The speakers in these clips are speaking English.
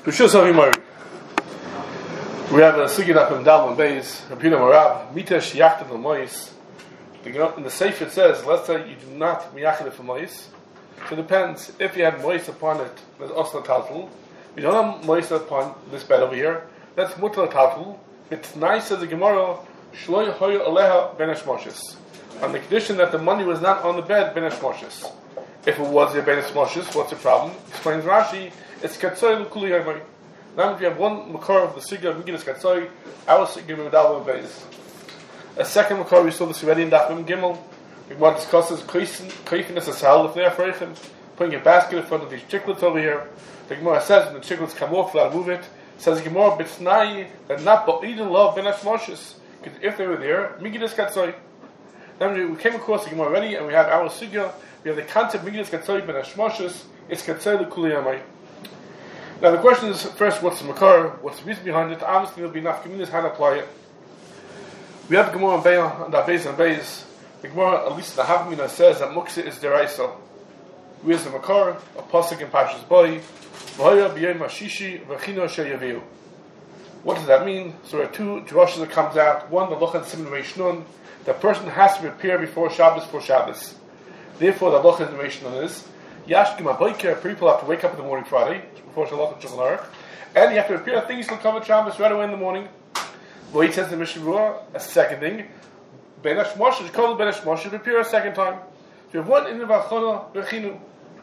Rishus Avimari. We have a sugya up in Dalman Bays, Rabbeinu Marab, Mitesh Yachtav L'Mois. In the Sefer it says, let's say you do not miyachid it for Mois. So it depends. If you have Mois upon it, there's Osla Talful. You don't have Mois upon this bed over here, that's Mutal Talful. It's nice as a Gemara, Shloy Hoyo Aleha Ben Hashmoshes. On the condition that the money was not on the bed, Ben Hashmoshes. If it was the Ben Hashmoshes, what's the problem? Explains Rashi, it's Katsoy L'Kuli Yomai. Now if you have one makor of the Sugya of Megillas Katsoy, our Sugya of Medal Beis. A second makor, we saw this already in Daf Mem Gimel. We want to discuss is Kreifinus Asal, if they're Freichem, putting a basket in front of these chicklets over here. The Gemara says when the chicklets come off, they'll move it. It says the Gemara, B'tznai, that not Ba'idin Love Ben Hashmoshes. Because if they were there, Megillas Katsoy. Then we came across the Gemara already, and we have our Sugya. We have the concept Megillas Katsoy Ben Hashmoshes. It's Katsoy L'Kuli Yomai. Now the question is, first, what's the makar? What's the reason behind it? Obviously, there'll be enough communities how to apply it. We have the Gemara on Beis and Beis and Beis. The Gemara, at least the Havamina, says that Muksa is deraisa. Where's the makar? A pasuk in Parshas Boi. V'hoya b'yom hashishi v'chino sheyaviu. What does that mean? So there are two drushes that comes out. One, the Loch and Siman Reish Nun. The person has to prepare before Shabbos for Shabbos. Therefore, the Loch and Reish Nun is Yashkim Aboiker. People have to wake up in the morning Friday before Shalach and Shulchan Aruch, and you have to prepare things to cover Shabbos right away in the morning. Well, he says in Mishnah Berurah, a second thing, Ben Hashmoshes, called Ben Hashmoshes, prepare a second time. So you have one in the Vachona Rechinu.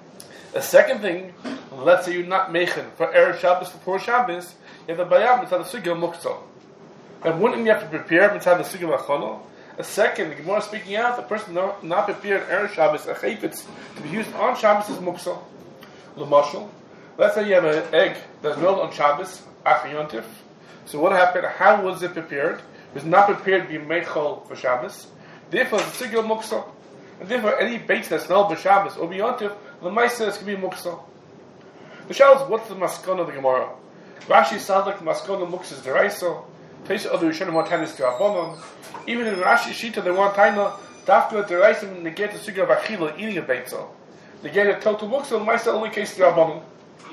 A second thing, let's say you're not Meichen for Erev Shabbos before Shabbos, you have the Bayam Mitzad the Sugya Muktzah. And one thing you have to prepare Mitzad the Sugya Vachona. A second, the Gemara speaking out, the person not prepared Erev Shabbos, a Chayfetz, to be used on Shabbos is Muktzah. L'mashal. Let's say you have an egg that's rolled on Shabbos, Achar Yontif. So what happened? How was it prepared? It was not prepared to be meichol for Shabbos. Therefore, it's a sigil muksa. And therefore, any bait that's smelled by Shabbos or beyontif, the ma'aseh is going to be muksa. The Shabbos, what's the maskon of the Gemara? Rashi sounds like the maskon of muksa is deraisa. Place other Rishonim want tanis d'Rabbanan. Even in Rashi Shita, they want taina dafka deraisa and negate the sigil of achila, eating a beitza. Negate a total muksa, the ma'aseh only case d'Rabbanan.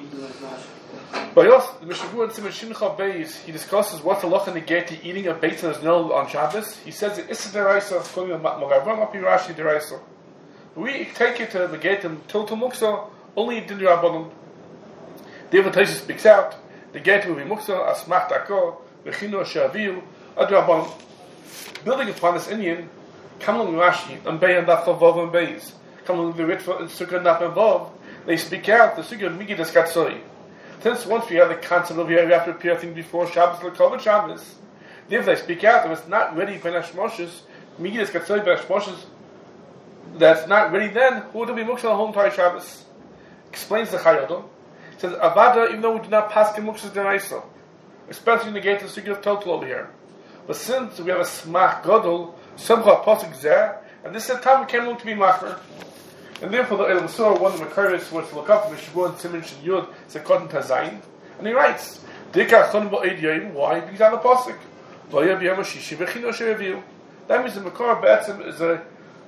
But also, the Mishnah Berurah in Simon Shincha Beis, he discusses what's the loch in the gate eating a beit that is known on Shabbos. He says it is a deraisa, calling it Magavam Api Rashi deraisa. We take it to the gate and Total Muksa, only Din Rabbanon. David Taisa speaks out, the gate will be Muksa, Asmach Dako, Vechino Shaviu, Ad Rabbanon. Building upon this Indian, come along Rashi, and Bey and Dafal Vav and Beis, come along the Ritva and Sukkah Naf and Vav, they speak out the Sugya of Megillas Katsoy. Since once we have the concept of here, we have to prepare things before Shabbos, L'Kol Shabbos. If they speak out, if it's not ready Ben Hashmoshes, Megillas Katsoy Ben Hashmoshes, that's not ready then, who would be Muksa the whole entire Shabbos? Explains the Chayodom. It says, Avada, even though we do not pass the Muksa Deraisa, especially in the gate of the Sugya of Total over here. But since we have a Smach Godol, Simcha Posik Zer, and this is the time we came along to be Macher. And therefore, the Elam Surah, one of the Makaris, was to look up Mishnah Berurah and Siman Shin Yud, Sekot Tazayin, and he writes, Dika Chon Ba'ed Yoyim, why? Because on the Pasuk, V'ya B'yom HaShishi V'chino She'eviu. That means the Makar B'etzim is a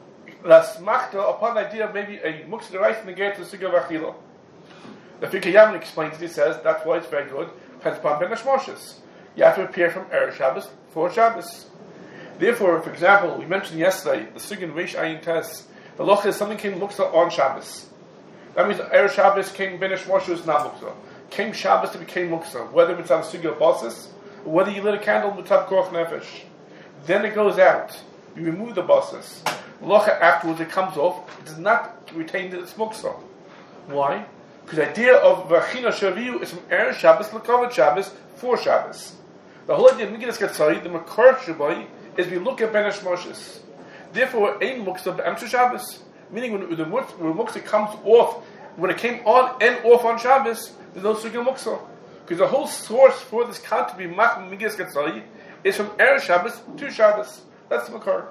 Rasmachta upon the idea of maybe a Muksa Deraisa in the gate of the Sugya V'achila. The Fikei Yamin explains it, he says, that's why it's very good, depends upon Ben Hashmoshes. You have to appear from Erev Shabbos for Shabbos. Therefore, for example, we mentioned yesterday, the Sugya Reish Ayin Tes, the loch is something came muksa on Shabbos. That means Erev Shabbos came Ben Hashmoshes not muksa. Came Shabbos to become muksa, whether it's on Sugya Basis, or whether you lit a candle with Koch Nefesh. Then it goes out. You remove the Basis. Locha afterwards it comes off. It does not retain its muksa. Why? Because the idea of V'chino Shaviu is from Erev Shabbos, L'Kol Shabbos, for Shabbos. The whole idea of Megillas Katsoy, the Makar Shabai, is we look at Ben Hashmoshes. Therefore, ein muksa b'emtzu Shabbos, meaning when the muksa comes off, when it came on and off on Shabbos, there's no sugya muksa, because the whole source for this count to be mach Megillas Katsoy is from Erev Shabbos to Shabbos. That's the makar.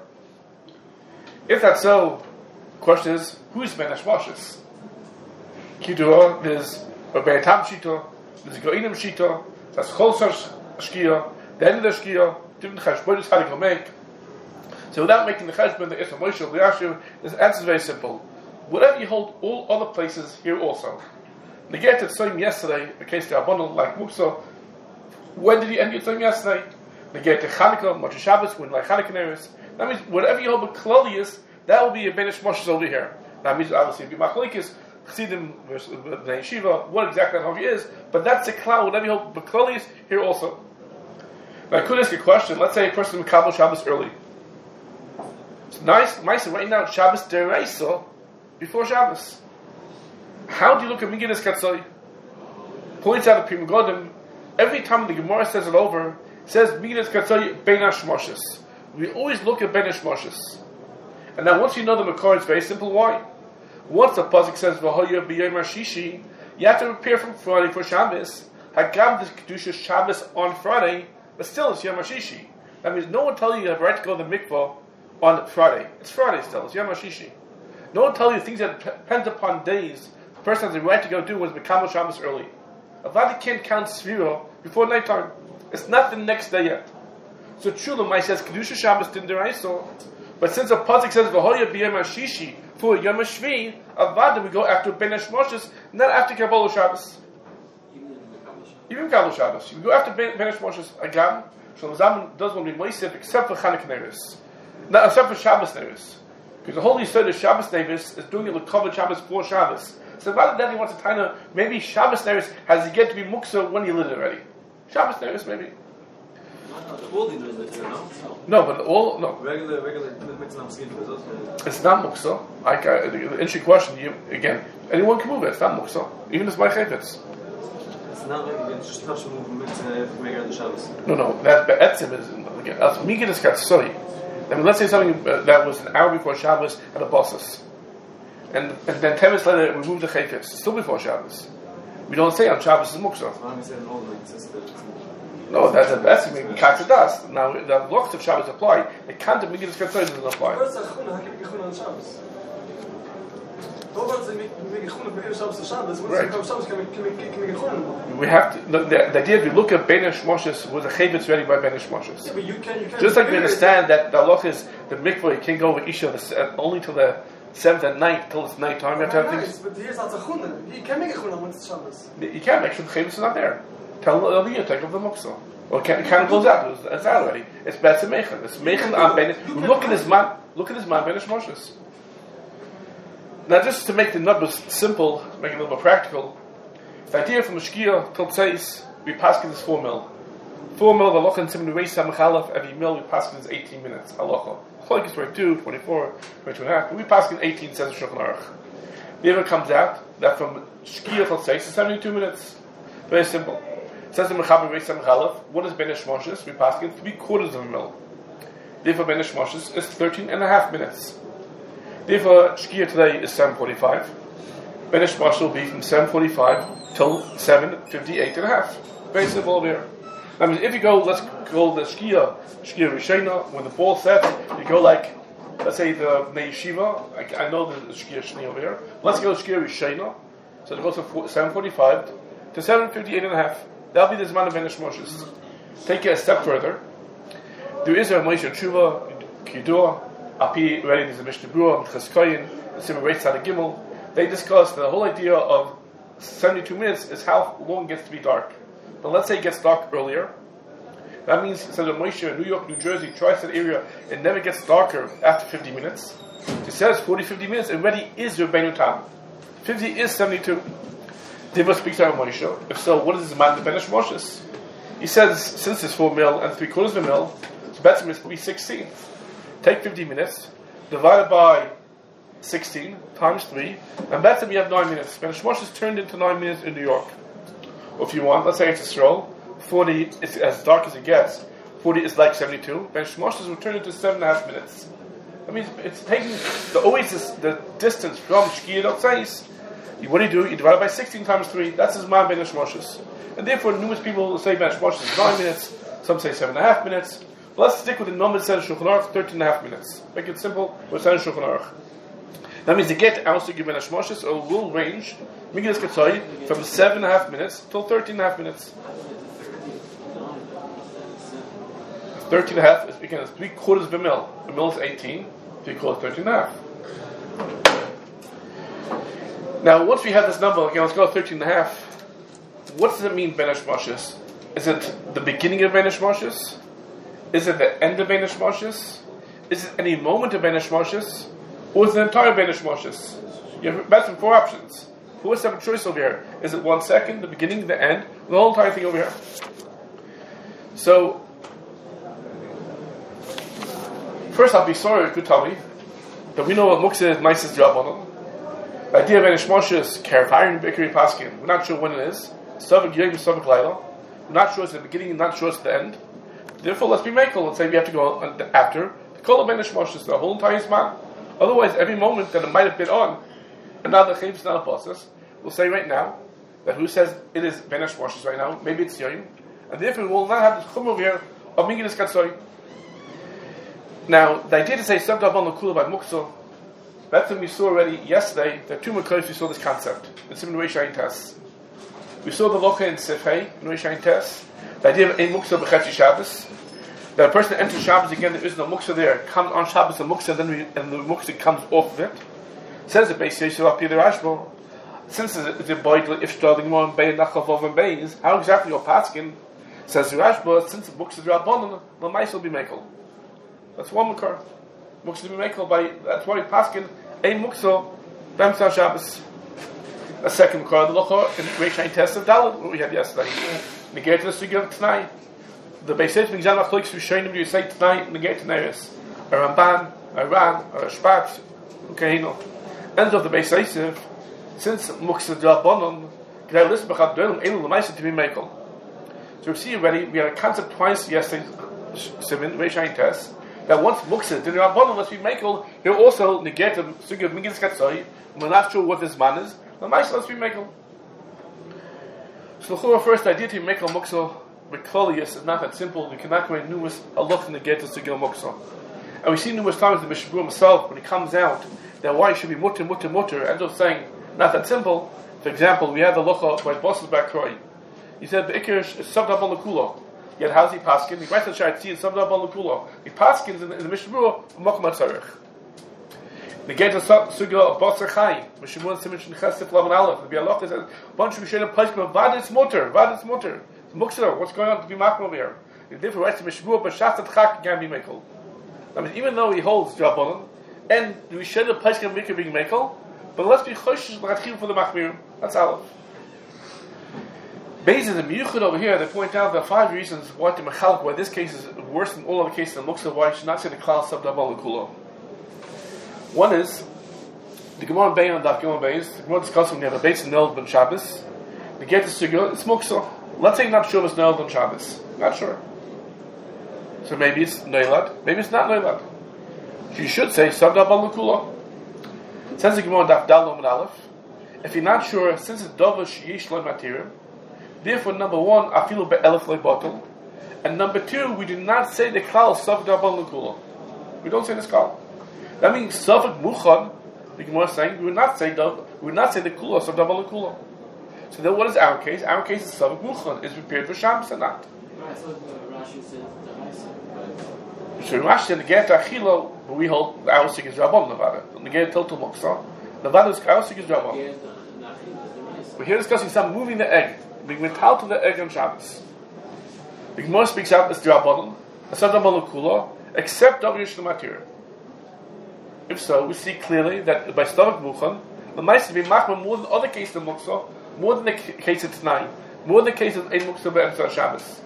If that's so, the question is, who's Ben Hashmoshes? Kidura, there's a Be'etam Shita, there's a Go'inim Shita, that's Cholsar Shkia, the end of the Shkia, different cheshbonos how to go make. So without making the cheshbon, the Isra Moshe, the Yashu, the answer is very simple. Whatever you hold all other places, here also. The get at Tzayim yesterday, the case the Abundant like Muksa. When did he end your Tzayim yesterday? The get to Chanukah, Motzei Shabbos, when like Chanukah Neris. That means whatever you hold with Klolius, that will be a Benish Moshes over here. That means obviously it'll be Machlokes, Chassidim versus Bnei Yeshiva, what exactly that Havi is, but that's a cloud, whatever you hold with Klolius, here also. Now I could ask a question. Let's say a person Mekabel Shabbos early. It's nice right now, Shabbos Deraisa, before Shabbos. How do you look at Megillas Katzai? Points out the Pri Megadim, every time the Gemara says it over, it says Megillas Katzai Bein HaShmoshes. We always look at Bein HaShmoshes. And now once you know the Makar, it's very simple. Why? Once the pasuk says V'hoya b'yom Shishi, you have to prepare from Friday for Shabbos. Hagam the Kedusha Shabbos on Friday, but still it's Yom HaShishi. That means no one tells you you have a right to go to the mikvah on Friday. It's Friday still, it's Yom HaShishi. No one tells you things that depend upon days. The person has the right to go do was Mekabel Shabbos early. A Vadi can't count Sfira before nighttime. It's not the next day yet. So Shulamai says Kedusha Shabbos didn't deraisa, but since the pasuk says V'hoya b'yom Shishi for Yom HaShvi, a Vadi we go after Bein HaShmoshes, not after Kabbalah Shabbos. Even Kabbalah Shabbos, we go after Bein HaShmoshes. Agam Shalom Zaman does want to be moisef except for Chanukah Neris, not except for Shabbos Neris, because the Holy Seder Shabbos Neris is doing it with covered Shabbos for Shabbos. So rather than he wants to tell maybe Shabbos Neris has to get to be muksa when he lit it already. Shabbos Neris maybe. No, but all no. Regular. It's not muksa. The interesting question. Again, anyone can move it. It's not muksa. Even if it's my chayvetz. It's not like it's just touch movement to make the Shabbos. No. That be'etzim is again. That's Megillas Katzai. I mean, let's say something that was an hour before Shabbos at a bosses. And then 10 minutes later, we move the chayfetz. Still before Shabbos. We don't say on Shabbos is muksa. No, that's the best. I mean, Katza does. Now, the blocks of Shabbos apply. The Kant of Megillas Katzai doesn't apply. What's a chuna? How can you chuna on Shabbos? Right. We have to. The idea is we look at Bein HaShmoshes with the chayvetz ready by Bein HaShmoshes. Yeah, but you can just like we understand that the halach is the mikvah, you can't go over Isha only till the 7th at night, till it's night time. You have to have things. But here's not a chuna. You can't make a chuna when it's Shabbos. You can't make sure the chayvetz is not there. Tell the year, take off the muksa. Or it kind of goes out. It's out already. It's better meichen. It's meichen on Bein. Look at his man. Look at his man Bein HaShmoshes. Now, just to make the numbers simple, make it a little more practical, the idea from the Shkia till Tzeis, we pass this 4 mil. 4 mil, the halacha in Siman Reis Samachalaf, every mil we pass is 18 minutes. Halacha. Chalak is 22, 24, 22 and a half. But we pass in 18, says the Shulchan Aruch. The other comes out that from Shkia till Tzeis is 72 minutes. Very simple. It says in Mechaber Reis Samachalaf, what is Bein HaShmoshes? We pass in 3/4 of a mil. Therefore, Bein HaShmoshes is 13 and a half minutes. Therefore, Shkia today is 7:45. Bein HaShmoshes will be from 7:45 till 7:58 and a half. Very simple over here. I mean, if you go, let's go the Shkia Rishena, when the ball sets, you go like, let's say the Bnei Yeshiva, I know the Shkia Shni over here. Let's go Shkia Rishena. So it goes from 7:45 to 7:58 and a half. That'll be the Zman of Bein HaShmoshes. Take it a step further. There is a Moshe Tshuva, Kiddur, Api, ready, there's a Mishnah Berurah, Chazkoyin, the Siman Reis Tzaddik Gimel. They discuss the whole idea of 72 minutes is how long it gets to be dark. But let's say it gets dark earlier. That means, instead of Moshe in New York, New Jersey, Tri-State area, it never gets darker after 50 minutes. It says 40-50 minutes, it already is your Bein Tam. 50 is 72. Diva speaks out of Moshe. If so, what is the man of Bein HaShmoshes? He says, since it's 4 mil and 3/4 of a mil, so better is to be 16. Take 50 minutes, divided by 16 times 3, and better we have 9 minutes. Bein HaShmoshes turned into 9 minutes in New York. Or if you want, let's say it's a stroll, 40 is as dark as it gets. 40 is like 72. Bein HaShmoshes will turn into 7.5 minutes. I mean, it's taking the distance from Shkia to Tzeis. What do? You divide it by 16 times 3. That's his man Bein HaShmoshes. And therefore, numerous people say Bein HaShmoshes is 9 minutes. Some say 7.5 minutes. Let's stick with the number that says Shulchan Aruch, 13.5 minutes. Make it simple. We're saying Shulchan Aruch. That means the get also give Bein HaShmoshes a will range, Megillas Katzai, from 7.5 minutes till 13.5 minutes. 13.5 is again 3/4 of a mil. A mil is 18. 3/4 13.5. Now, once we have this number, again, let's go to 13 and a half. What does it mean, Ben Hashmashis? Is it the beginning of Ben Hashmashis? Is it the end of Ben Hashmashis? Is it any moment of Ben Hashmashis? Or is it the entire Ben Hashmashis? You have that's 4 options. Who has to have a choice over here? Is it 1 second, the beginning, the end, the whole entire thing over here? So, first I'll be sorry, you could tell me that we know what Muktzah is, Maisis Drabanan. The idea of Ben Hashmashis, Kerfarim Bikri Paskin. We're not sure when it is. Savik Yom, Savik Laila. We're not sure it's the beginning, not sure it's the end. Therefore, let's be makel and say we have to go after the Kol of Ben Hashmashis, the whole entire Zman. Otherwise, every moment that it might have been on, and now the Chaim is not a process, we'll say right now that who says it is Ben Hashmashis right now, maybe it's Yom, and therefore we will not have this Chum over here of Minginis Katsoi. Now, the idea to say Sabda Abon Lakula by Muktzah, that's what we saw already yesterday. There are 2 Makos we saw this concept. In Simon Reish Ayin Tes. We saw the Locha in Sifhei, in Reish Ayin Tes. The idea of Ein Muktzah B'Chetzi Shabbos. That a person enters Shabbos again, there is no Muktzah there, comes on Shabbos the Muktzah, and the Muktzah comes off of it. Says the Beis Yisrael up here, the Rashba. Since it's a boy, if starting more and Bein, Nachavov and Beis, how exactly your Paskin says the Rashba, since the Muktzah is Rabbanon, the Mice will be Mekel. That's one Makar. Muktzah will be Mekel by, that's why Paskin, Ein Muktzah, B'Emtzah Shabbos. A second Makar, the Locha, in Reish Ayin Tes of Dalet, what we had yesterday. Negate the Sugya of T'nai. The Beis Yisrael Migzal Machloks Rishonim you say tonight negate Neres, a Ramban, a Ran, a Shpat, Kahino. End of the Beis Yisrael. Since Muktzah Drabanon, G'day Lisbach Abdullam Elu L'Maisa to be Mekel. So we see already we had a concept twice yesterday, Simon Reish Ayin Tes, that once Muktzah did Drabanon must be Mekel, he'll also negate the Sugya of Minginis Katsoi. We're not sure what this man is. L'Maisa must be Mekel. So the first idea to Mekel Muktzah. Meklolius is not that simple. We cannot go in numerous halach in the get to Sugil Muktzah. And we see numerous times the Mishabur himself, when he comes out, that why it should be mutter, end up saying, not that simple. For example, we had the locha by Bosses Bakroi. He said, the Ikir is Sabda Bon Lakula. Yet how's he paskin? He writes on Shai Tzid, Sabda Bon Lakula. He paskins in the Mishabur, Mokum HaTzarech. The get to Sugil of Bosser Chai, Mishabur and Simon Chesef Lavan Aleph. The Bialoch is a bunch of Mishabur Paiskim, Vadis Mutter. Muktzah, what's going on to be makmal over here? The different rights to Mishmur, but Shasat Chak can be mekel. I mean, even though he holds Drabanan, and we should have place can be mekel, but let's be choshesh l'chadchil for the machmir. That's Aleph. Based on the miyuchad over here, they point out there are 5 reasons why the mechalik, why this case is worse than all other cases in Muktzah, why you should not say the klal sub dabal l'kulo. One is the Gemara Bein on Daf Gimel Beis. The Gemara discussing we have a Beis in Neld ben Shabbos. The get to Sugya, it's Muktzah. Let's say not sure it's Noel on Shabbos. Not sure. So maybe it's Neilad, maybe it's not Neilad. You should say Sabda Bal Lakula. Says the Gemara Daf Dal Lom Aleph. If you're not sure, since it's Dova Sheyesh Lo Matirim, therefore number 1, Afilu Be'elef Lo Bottle, and number 2, we do not say the Klal Sabda Bal Lakula. We don't say this Klal. That means Savak Muchad. The Gemara is saying we would not say the Kula Sabda Bal Lakula. So then what is our case? Our case is Savak Muchon, is prepared for Shabbos or not. I thought Rashi said the Isa. So Rashi said the Get Achilo, but we hold our Sig is Rabban Nevada. The Get Total Moksa. Nevada is our Sig is Rabban. We're here discussing some moving the egg, being metal to the egg on Shabbos. The Gemara speaks out as Rabban, as Rabban Kula, except W Shlematir. If so, we see clearly that by Savak Muchon, the mice to be machma more than other cases of Moksa. More than the case of T'nai, more than the case of Ein Muktzah B'Emtzah Shabbos.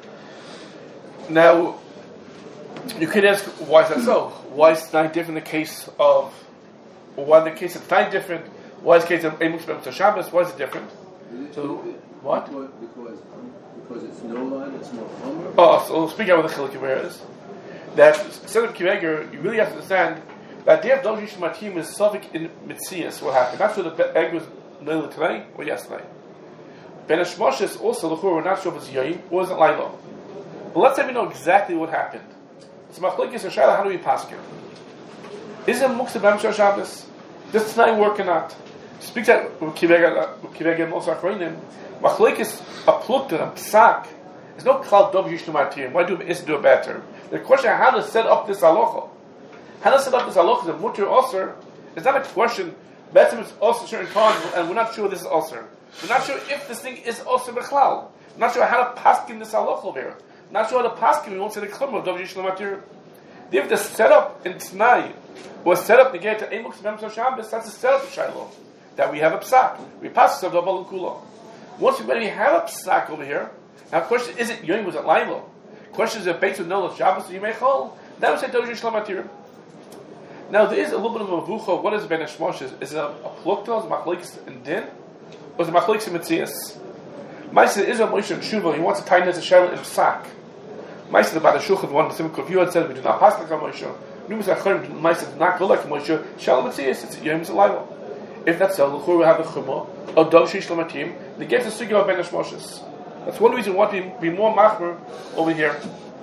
Now, you could ask, why is that so? Why is T'nai different in the case of, or why is the case of T'nai different? Why is the case of Ein Muktzah B'Emtzah Shabbos? Why is it different? So, what? Because it's no line, it's more hummer. Oh, so we'll speak out with the Chilik where it is. That, instead of Kiveger, you really have to understand that the Dov Yishim Matim is Sovik in Mitzias, what happened. That's where the egg was Neil today or yesterday. Ben Hashmashis also the we're not sure if it's Yom or is it Laila. But let's say we know exactly what happened. So Machlokes or Shaila, how do we pass it? Is it Muktzah B'Emtzah Shabbos? Does tonight work or not? Speaks out Kivega and also Achronim. Machlokes a plukta and psak. There's no klal dov yishnu martirim. Why do a bad term? The question how to set up this halacha. How to set up this halacha is a mutter osir. It's not a question Betzim it's also certain times, and we're not sure this is also. We're not sure if this thing is also b'chlal. We're not sure how to paskin this halacha over here. Not sure how to paskin. We won't say the klum of Dov Yishlam Matir. If the setup in Tnai was set up to get to Emuk Memso Shabbos, that's a setup of Shiloh. That we have a psak. We pass the Dabal Kula. Once we already have a psak over here, now the question is it Yom, was it Lilo? The question is if Beit of Nol of Shabbos or Yimei Chol, then we say Dov Yishlam Matir. Now there is a little bit of a vucha. What is Ben Hashmoshes? Is it a plukta? Is it machlokes in din? Or is it machlokes in mitzias? Ma'aseh is a Moshe Shuva. He wants to tie this a shell in psak. Ma'aseh about the shulchan one. The Simon Kaviyah said we do not pass like Moshe. Numerous acharim Ma'aseh did not go like Moshe. Shell mitzias. It's yom z'layla. If that's so, l'chur we have the chumah or dov sheish lamatim. They get the sugya of Ben Hashmoshes. That's one reason why we be more machmer over here.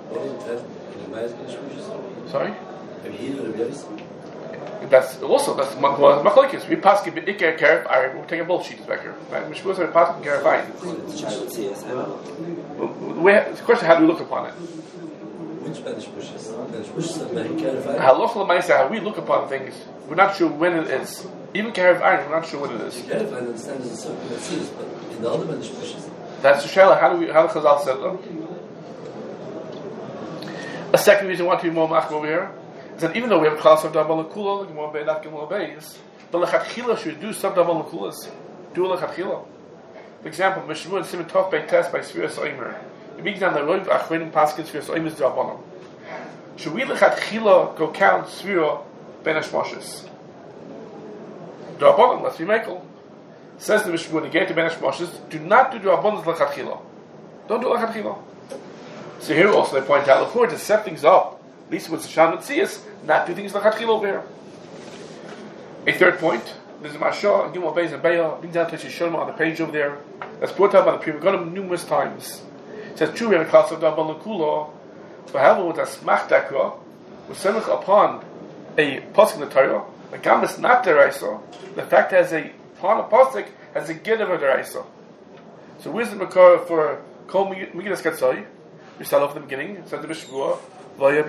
Sorry. That's machlokes. We pass give ikar caref. I will take a bullshit back here. Right? We supposed to pass caref. Fine. The question: how do we look upon it? Which Benish bushes? Benish bushes of caref. How we look upon things. We're not sure when it is. Even caref iron, we're not sure when it is. Caref iron understands the circle that sees, but in the other Benish bushes. That's the shayla. How the Chazal said it. A second reason why to be more machmer over here. Is that even though we have class of Dabal Kula, the Gemara Be'edat Gimel Beis, the lechatchila should do sub Dabal Kulas. Do lechatchila. For example, Mishmur and Simon Tov Beit Test by Sfiras Oimer. It begins on the road of Achrenim Paskin Sfiras Oimer is Dabbanim. Should we lechatchila go count Sfira Ben Hashmoshes? Dabbanim, let's be Michael. Says the Mishmur, the gate to Ben Hashmoshes, do not do Dabbanim lechatchila. Don't do lechatchila. So here also they point out, to set things up. At least with Shana Tzias, not do things like Hatchil over here. A third point, there's a Mashah, Gimel Beis and Beya, brings down to Shishon on the page over there, that's brought out by the Pri Megadim numerous times. It says, true, we have a class of Dabal Kula, but however, with a Smach Dakra, with Semach upon a Pasuk in the Torah, the Gam is not Deraisa, the fact that upon a Pasuk has a Gid of a Deraisa. So where's the Makar for Kol Megillas Katzai? We start off at the beginning, it says the Bishvua, Therefore,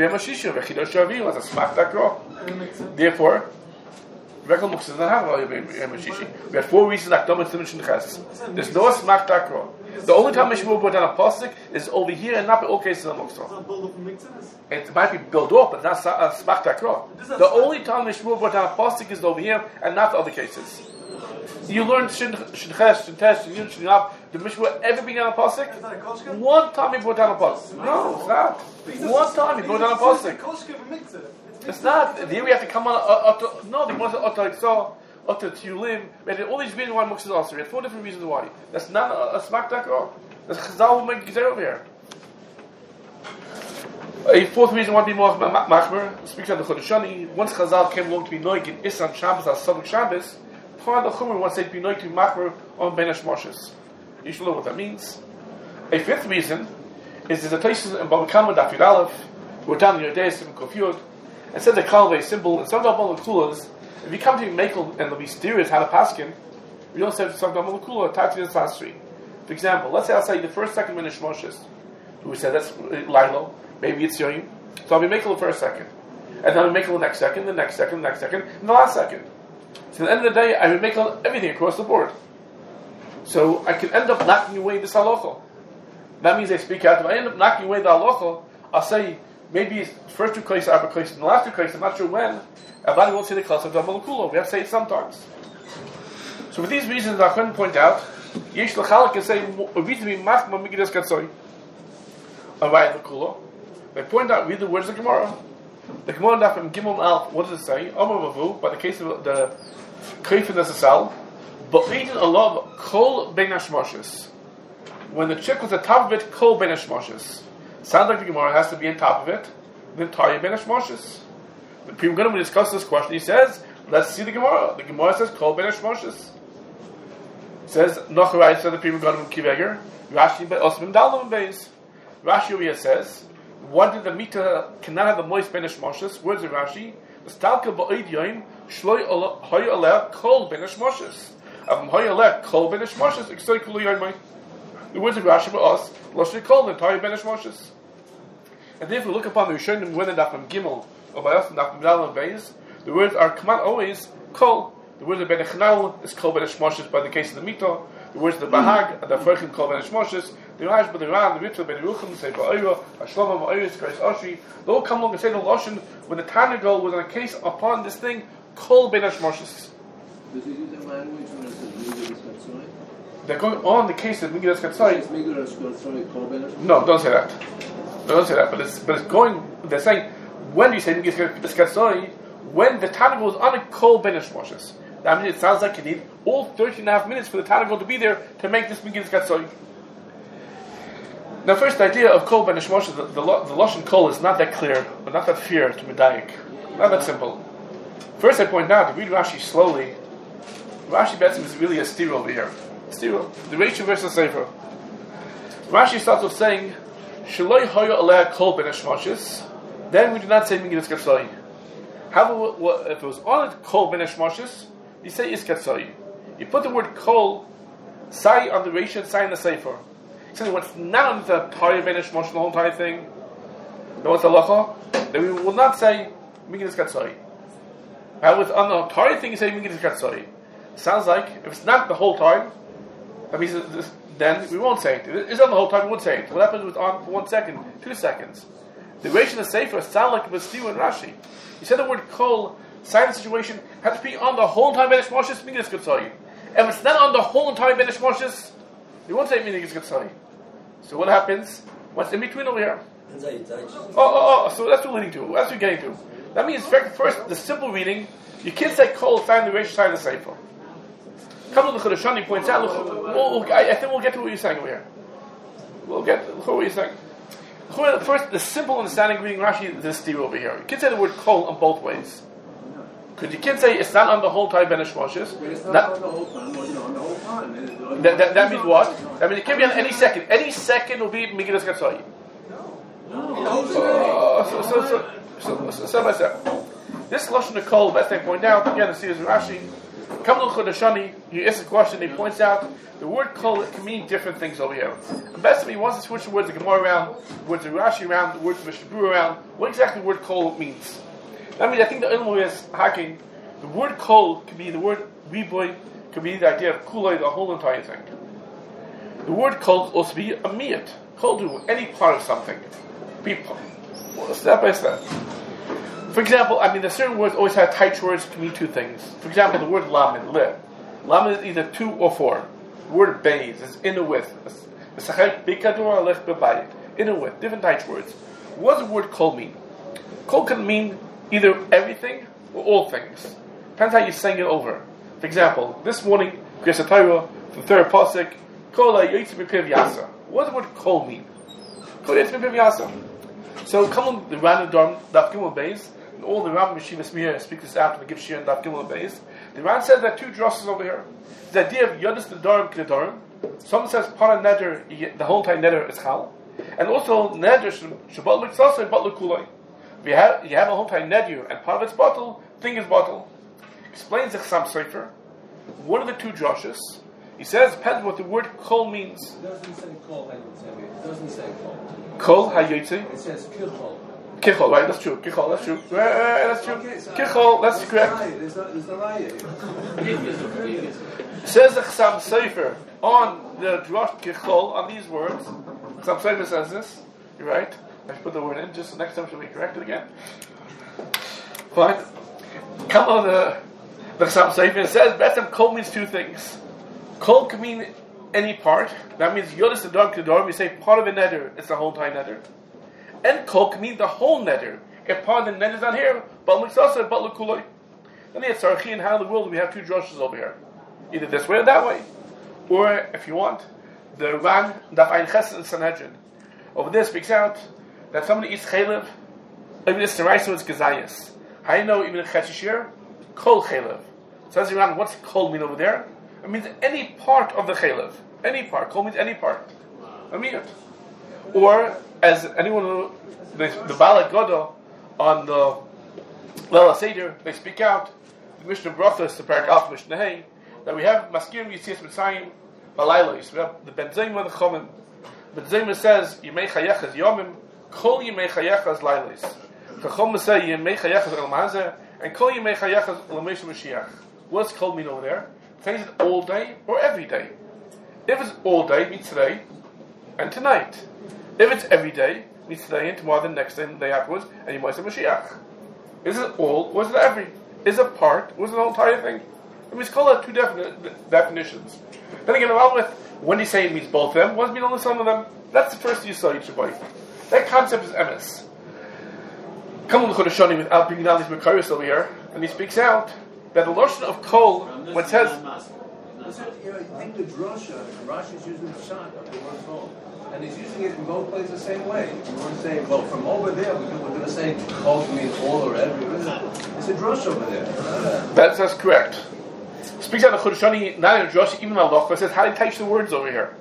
we had 4 reasons that Dom Tzimon Shunches. There's no Smach Dakra. The only time Mishmur brought down a pasuk is over here and not by all cases in the Moksah. It might be built up, but not Smach Dakra. The only time Mishmur brought down a pasuk is over here and not the other cases. You learned Shunches, Shuntesh, Shunab. Did Mishmur ever bring down a pasuk? One time he brought down a pasuk. No, it's not. One time he brought down a pasuk. It's not. Here we have to come on. No, they want to Utter Tiyulim. We had all these reasons why Muktzah is also. We had 4 different reasons why. That's not a Smach Dakra. That's Chazal will make Gezer over here. A 4th reason why to be more Machmer speaks on the Chodeshani. Once Chazal came along to be Noig in Isan Shabbos as Sabbath Shabbos, part of the Chumr wants to be Noig to be Machmer on Ben Hashmoshes. You should know what that means. A 5th reason is there's a place in Baba Kama Daf Yud Aleph, we're down in your days in Kofiyot, and said the Kalvei symbol, and some of the Kulas. If you come to Mekel and they'll be mysterious how to paskin, we don't say something about Malakula tied to this last 3. For example, let's say I'll say the first second minute Shmoshes. We said that's Lilo, maybe it's Yoim. So I'll be Mekel the first second. And then I'll be Mekel the next second, the next second, the next second, and the last second. So at the end of the day, I will Mekel everything across the board. So I can end up knocking away this halacha. That means I speak out. If I end up knocking away the halacha, I'll say maybe it's first 2 cases, upper cases, and the last 2 cases, I'm not sure when. Avadi won't say the class of Dabal Kula. We have to say it sometimes. So for these reasons, I couldn't point out, Yesh L'Chalak can say, read to me, Machma Migidas Katzoi. Avadi the Kula. They point out, read the words of the Gemara. The Gemara Daf from Gimel Alf, what does it say? Omer Mavu, by the case of the Kaif and the Sasal, Ba'idin Allah Kol Ben Hashmoshes. When the chick was at the top of it, Kol Ben Hashmoshes. Sounds like the Gemara has to be on top of it, then Taya Ben Hashmoshes. The Pri Megadim, when we discuss this question, he says, let's see the Gemara. The Gemara says, Kol Ben Hashmoshes. It says, Nocharai said the Pri Megadim Kiveger, Rashi Ben Osman Dalam Beis. Rashi over here says, what did the Mita cannot have the moist Ben Hashmoshes? Words of Rashi, the Stalka Ba'id Yoim, Shloi Hoy Aleh, Kol Ben Hashmoshes. Avim Hoy Aleh, Kol Ben Hashmoshes, Extoi Kulu Yoimai. The words of Rashi Ba'os, Loshri Kol, and Toy Ben Hashmoshes. And if we look upon the Rishonim, whether that from Gimel, or by us, the words are come out always Kol. The words of Ben Echnal is Kol Ben Eshmoshes by the case of the Mito. The words of the Bahag and the Freichim Kol Ben Eshmoshes. The Rash, the Ran, the Ritva Ben Yeruchim, say Ba'ayra, Hashlama, Ma'ayris, Kreis Oshri. They all come along and say the Lashon when the Tanagol was on a case upon this thing, Kol Ben Eshmoshes. Does he use that language when it says Migiras Katsoi? They're going on the case of Migiras Katsoi. Is Migiras Katsoi Kol Ben Eshmoshes? No, don't say that. Don't say that. But it's going. They're saying when you say Migiras Katsoi, when the Tanagol was on a Kol Ben Eshmoshes. That means it sounds like you need all 13.5 minutes for the Tanagol to be there to make this Migiras Katsoi. Now, first, the idea of Kol Ben Eshmoshes, the Lashon Kol is not that clear, or not that fair to Medayik. Not that simple. First, I point out, to read Rashi slowly, Rashi Betzim is really a steer over here. Steer, the Rachel versus Sefer. Rashi starts off saying, Shaloi hoyo aleh Kol Ben Eshmoshes, then we do not say Migiras Katsoi. However, if it was on it Kol Ben Eshmoshes, you say Iskatsoi. You put the word Kol, Sai on the Rachel, and Sai on the Sefer. So what's not on the Tari Ben Eshmoshes, the whole entire thing, no what's the halacha, then we will not say Migiras Katsoi. However, on the Tari thing, you say Migiras Katsoi. Sounds like, if it's not the whole time, that means then we won't say it. If it's on the whole time, we won't say it. What happens if it's on for 1 second, 2 seconds? The Rachel and the Sefer sound like it was Steve and Rashi. You said the word Kol, silent situation, has to be on the whole entire Ben Eshmoshes, Migiras Katsoi. If it's not on the whole entire Ben Eshmoshes, we won't say Migiras Katsoi. So what happens? What's in between over here? So that's what we're leading to. That's what we're getting to. That means, first, the simple reading, you can't say Kol, find the Rachel side of the Sefer. Come to the Chodeshani points out, I think we'll get to what you're saying over here. We'll get to what you're saying. First, the simple understanding reading Rashi, this steer over here. You can say the word Kol on both ways. Because you can't say it's not on the whole time Ben Eshmoshes. It's not on the whole time, it's on the whole time. That means what? That means it can be on any second. Any second will be Migiras Katsoi. So step by step. This Lashon of Kol, best I point out, again, the series of Rashi, come to Chodeshani, you ask a question, he points out, the word Kol can mean different things over here. And best he wants to switch the words of Gemara around, the words of Rashi around, the words of Mishnah Berurah around, what exactly the word Kol means. I mean, I think the Ilmu is hacking. The word Kol could be the word Riboy, could be the idea of Kuloi, the whole entire thing. The word Kol could also be a miyat. Kol to any part of something. Step by step. For example, I mean, the certain words always have tight words can mean two things. For example, the word lamed, le. Lamed is either 2 or 4. The word beis is in a with. In a with. Different tight words. What does the word Kol mean? Kol can mean either everything or all things. Depends how you sing it over. For example, this morning, Kriyas HaTorah, the third pasuk, Kol ha'yotze mipiv yasa. What does the word Kol mean? Kol ha'yotze mipiv yasa. So come on the Ran and Daf Gimel Beis, and all the Ram Yeshivas Mir speak this out and give Shir and Daf Gimel Beis. The Ran says there are 2 drosses over here. The idea of Yodis the Dorim Kedarim. Someone says Pana Neder, the whole time Neder is Chal. And also Neder Shabbat L'Ksasa and Bat L'Kuloi. You have a whole time Neder and part of its bottle, thing is bottle. Explains the Chassam Sofer. One of the 2 droshes. He says, depends what the word Kol means. It doesn't say Kol, it doesn't say Kol. Kol ha'yotze. It says Kichol. Kichol, right? That's true. Kichol, that's true. That's true. Kichol, that's correct. There's no lie. Says the Chassam Sofer on the drosh Kichol on these words. Chassam Sofer says this. You're right. I should put the word in. Just the next time should we correct it again. Fine. Come on the Chassam Sofer says Betzim Kol means 2 things. Kol can mean any part. That means Yodis and Dom Kedarim. We say part of a neder, it's the whole entire neder. And Kol can mean the whole neder. If part of the neder is not here, but L'Ksasa, but L'Kuloi. Then it's Sarchi and how in the world we have 2 droshes over here. Either this way or that way. Or, if you want, the Ran, Daf Ein Ches and Sanhedrin. Over there speaks out that somebody eats chaylev, even this Seraisa is Gezayas. How you know even in Cheshire? Kol chaylev. So as around, what's Kol mean over there? It means any part of the chaylev. Any part. Kol means any part. I mean it. Or, as anyone who, the Bala Godo on the Lela Seder, they speak out, the Mishnah Brachos, the Parak Alf Mishnah Hey, that we have Maskirim Yitzias Mitzrayim Balaylos. We have the Benzema, the Chomim. Benzema says, Yemei Chayechaz Yomim, Kol Yemei Chayechaz Lailos. The Chomim say, Yemei Chayechaz El Mazer, and Kol Yemei Chayechaz El Moshe Mashiach. What does kol mean over there? Is it all day or every day? If it's all day, it means today and tonight. If it's every day, it means today and tomorrow, the next day, and the day afterwards, and you might say Mashiach. Is it all or is it every? Is it part or is it the whole entire thing? It means kol has two definitions. Then again, along with when you say it means both of them, what does it mean only some of them? That's the first you saw each of both. That concept is emes. Come on, the Chodeshani without bringing down these Makaris over here, and he speaks out that the lotion of kol, when it says, I think the drasha, Rashi is using the shot of the word kol, and he's using it in both places the same way. We weren't saying, well, from over there, we're going to say kol means all or every. It's a drasha over there. That's correct. Speaks out the Chodeshani, not in drasha, even Malach, but says how he types the words over here.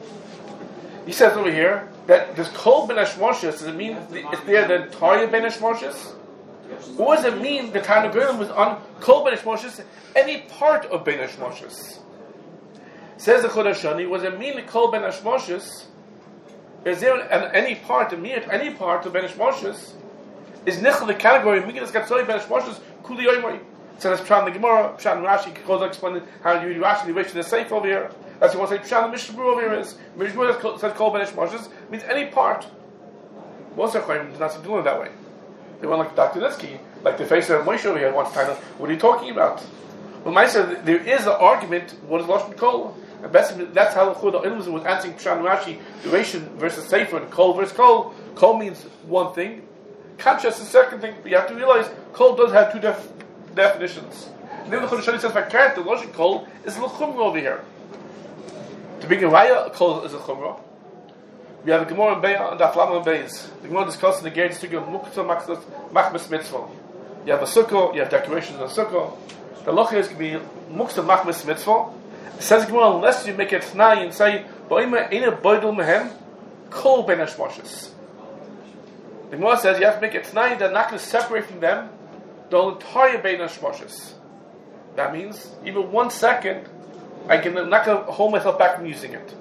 He says over here that this kol ben hashmoshes, does it mean it's there the entire ben hashmoshes? Or does it mean the Tana Gerim was on kol ben hashmoshes, any part of ben hashmoshes? Says the Chodeshani, what does it mean the kol ben hashmoshes? Is there any part of ben hashmoshes? Is nichel the category Mikilas Gatzoi ben hashmoshes kuli yoymoi? So that's Pshat in the Gemara, Pshat in Rashi goes on explaining how you read Rashi the way to the safe over here. That's what I say. Pshat in Mishnah Berurah over here is Mishnah Berurah says kol ben hashmoshes means any part. Most of the Chayim did not do it that way. They went like Dr. Nitsky, like the face of Moshe over here wants to find out what are you talking about. Well, Moshe said there is an argument. What is lashon kol? And basically, that's how the Ilmuz was answering Pshat in Rashi, duration versus sefer, and kol versus kol. Kol means one thing. Conscious is the second thing. But you have to realize kol does have two definitions. And then the Chodeshani says, "Vakarent the logic kol is a chumrah over here." To begin raya, kol is a chumrah. We have the Gemara in Beya and the Aflam and Beis. The Gemara discussing the Gerds to give muktzah machmas mitzvah. You have a sukkah, you have decorations in a sukkah. The locha is going to be muktzah machmas mitzvah. It says the Gemara, unless you make it tnai and say ba'ima ina boidul mehem kol ben hashmoshes. The Gemara says you have to make it tnai that not going to separate from them the entire ben hashmoshes. That means even 1 second, I can not going to hold myself back from using it.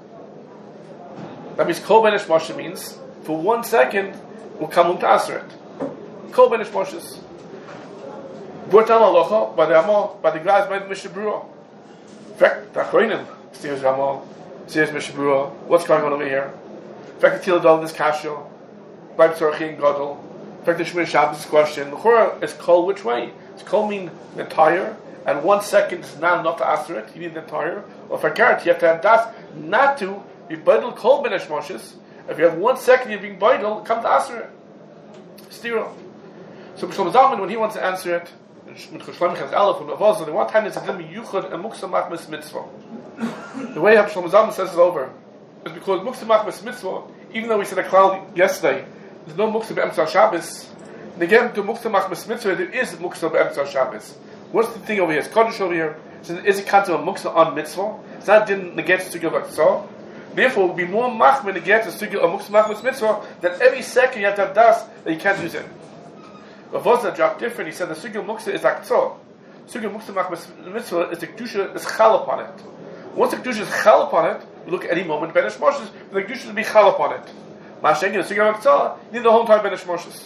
That means kol ben hashmoshes means for 1 second will come to answer it. Kol ben hashmoshes. Brought down halacha by the Ramah, by the guys by the Mishnah Berurah. In fact, the Achronim, steers Ramah, steers Mishnah Berurah. What's going on over here? In fact, the Tiladol is Kasha, by Tzorchi and Gadol. In fact, the Shemir Shabbos question. The Chorah is kol which way? It's kol mean the entire, and 1 second is not enough to answer it. You need the entire. Or for Garrett, you have to have das not to be Baidel kol ben hashmoshes. If you have 1 second you're being Baidel, come to answer it. Stira. So Shlomo Zalman, when he wants to answer it, the one time it's a yuchad and muktzah machmas mitzvah. The way Shlomo Zalman says it over is because muktzah machmas mitzvah, even though we said a cloud yesterday, there's no muktzah be'emtzah Shabbos. And again, to muktzah machmas mitzvah, there is muktzah be'emtzah Shabbos. What's the thing over here? It's Kodesh over here. So there is a concept of muktzah on mitzvah. It's not didn't negate the sugya of Aktsah. Therefore, it would be more machmir negate the sugya of muktzah machmas mitzvah that every second you have to have das that you can't use it. But Vozna dropped different. He said the sugya muktzah is aktzah. Sugya muktzah machmas mitzvah is the kedusha is chal upon it. Once the kedusha is chal upon it, you look at any moment ben hashmoshes, the kedusha will be chal upon it. Masha'en the sugya aktzah, you need the whole entire ben hashmoshes.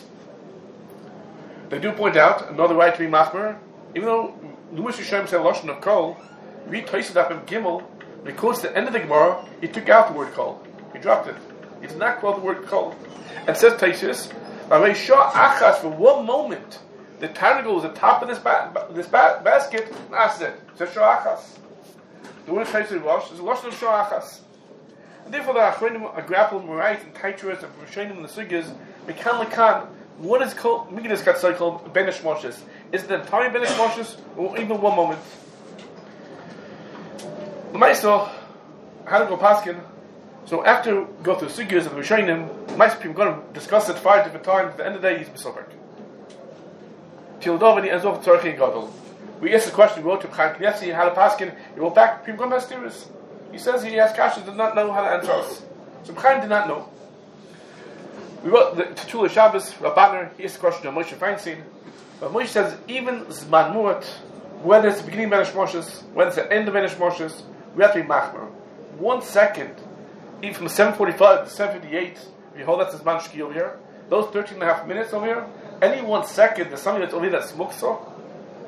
They do point out another right to be machmir, even though Lumas Yishem said lashon of kol. Read Tosfos up in Gimel, because at the end of the Gemara he took out the word kol. He dropped it. He did not quote the word kol. And says Tosfos, for 1 moment, the tabernacle was at the top of this basket, and asked it. It says Shah Achas. The word Tosfos Rosh is a lashon of Shah Achas. And therefore the Achronim are grappling right and Taituras and Rishonim and the Sugyas, Mekan Lekan. What is called Mikilas Gatzoi called ben hashmoshes? Is it the entire ben hashmoshes or even 1 moment? The Maisa, how to go paskin. So after go through Sugyas and Rishonim, Maisa people are going to discuss it 5 different times. At the end of the day, he's Mesobek. Till Dov, he ends off with Tzorchi and Gadol. We asked the question, we wrote to Chaim Knessi, how to paskin. He wrote back, people going to have He says he has Kasha, did not know how to answer us. So Chaim did not know. We wrote the Tula Shabbos, Rabbaner, he asked the question of Moshe Feinstein. But Moshe says, even Zman Mu'at, whether it's the beginning of Ben hashmoshes, whether it's the end of Ben hashmoshes, we have to be machmer. 1 second, even from 7:45 to 7:58, if you hold that's Zman Shki over here, those 13.5 minutes over here, any 1 second, there's something that's only that's muktzah,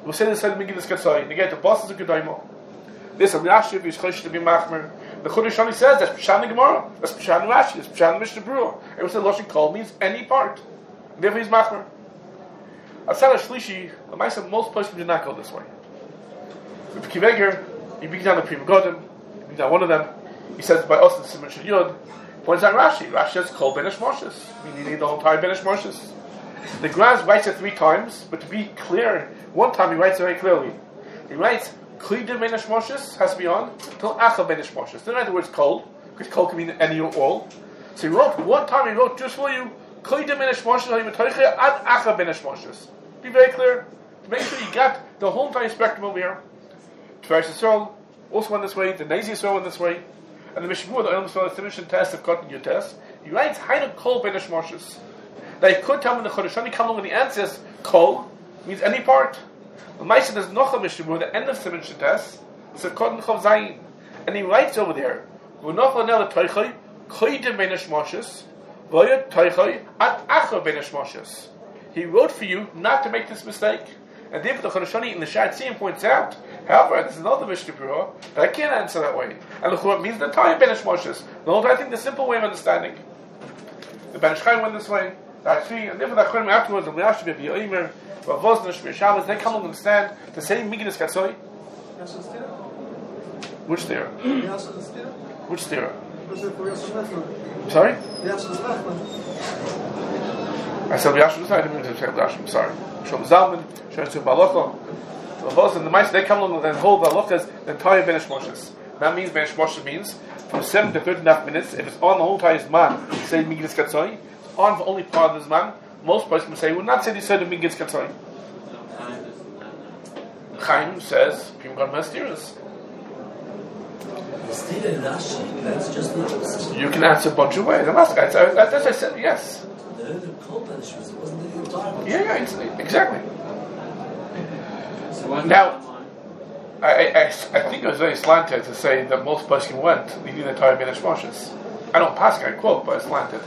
We'll say this side Megillas Katzai. They get the bosses of Gedaimo. This is Rashi, is Chosh to be Machmer. The Chodesh Shani says that's Pshan the Gemara, that's Pshan Rashi, that's Pshan Mishnah Berurah. And we say Lashon Kol means any part. Therefore he's Machmer. Outside of Shlishi, the Maisa, most places do not go this way. With Kiveger, he brings down the Prima Godim, he brings down one of them, he says by us in Simon Shal Yud, points out Rashi. Rashi says Kol Benesh Moshes, meaning the whole entire Benesh Moshes. The Graz writes it 3 times, but to be clear, one time he writes it very clearly. He writes, Klida Benesh Moshes has to be on till Acha Benesh Moshes. Doesn't write the words Kol, because Kol can mean any or all. So he wrote, one time he wrote just for you, Klida Benesh Moshes, Ad Acha Benesh Moshes. Be very clear. To make sure you got the whole entire spectrum over here. Tveres Yisrael also went this way, the Nezi Yisrael went this way, and the Mishmur, the Olam Yisrael, finish and test of Cotton Yud test. He writes, Hainu Kol Benesh Moshes. Now you could tell when the Chodesh Shani come along with the answer is Kol, means any part. The Maisa there's noch a Mishmur, the end of Simon Shintes, it's a Cotton Chav Zayin. And he writes over there, V'noch Lanel Toichai, Koidim Benesh Moshes, V'yot Toichai, Ad Acha Benesh Moshes. He wrote for you not to make this mistake. And therefore the Chodesh Shani in the Shad Tziyim points out, however, there's another Mishnah Berurah that I can't answer that way. And the Churah means the entire Benesh Moshes. No, I think the simple way of understanding. The Ben Ish Chai went this way, actually, and therefore the Churah afterwards, the Rashi Bebi Omer, Rav Vosner, Shmir Shabbos, they come along and understand the same Megillas Katzai. Which there? Which there? Sorry? I said Yashua, I didn't mean to say Yashua, I'm sorry. Shom Zalman, Shom Balacha, and the mice, they come along and hold Balachas, the entire Benesh Moshes. That means Benesh Moshes means from 7 to 13.5 minutes, if it's on the whole entire Zman, say Megillas Katzai, it's on for only part of the Zman, most person would say, would not say they said the Megillas Katzai. Chaim says, people got mysterious. That's just not. You can answer a bunch of ways. I'm asking, that's what I said, yes. The Kol Benesh Moshes wasn't the entire. Yeah, exactly. So Now, I think it was very slanted to say that most Poskim went leading the entire Benesh Moshes. I don't pass, I quote, but it's slanted.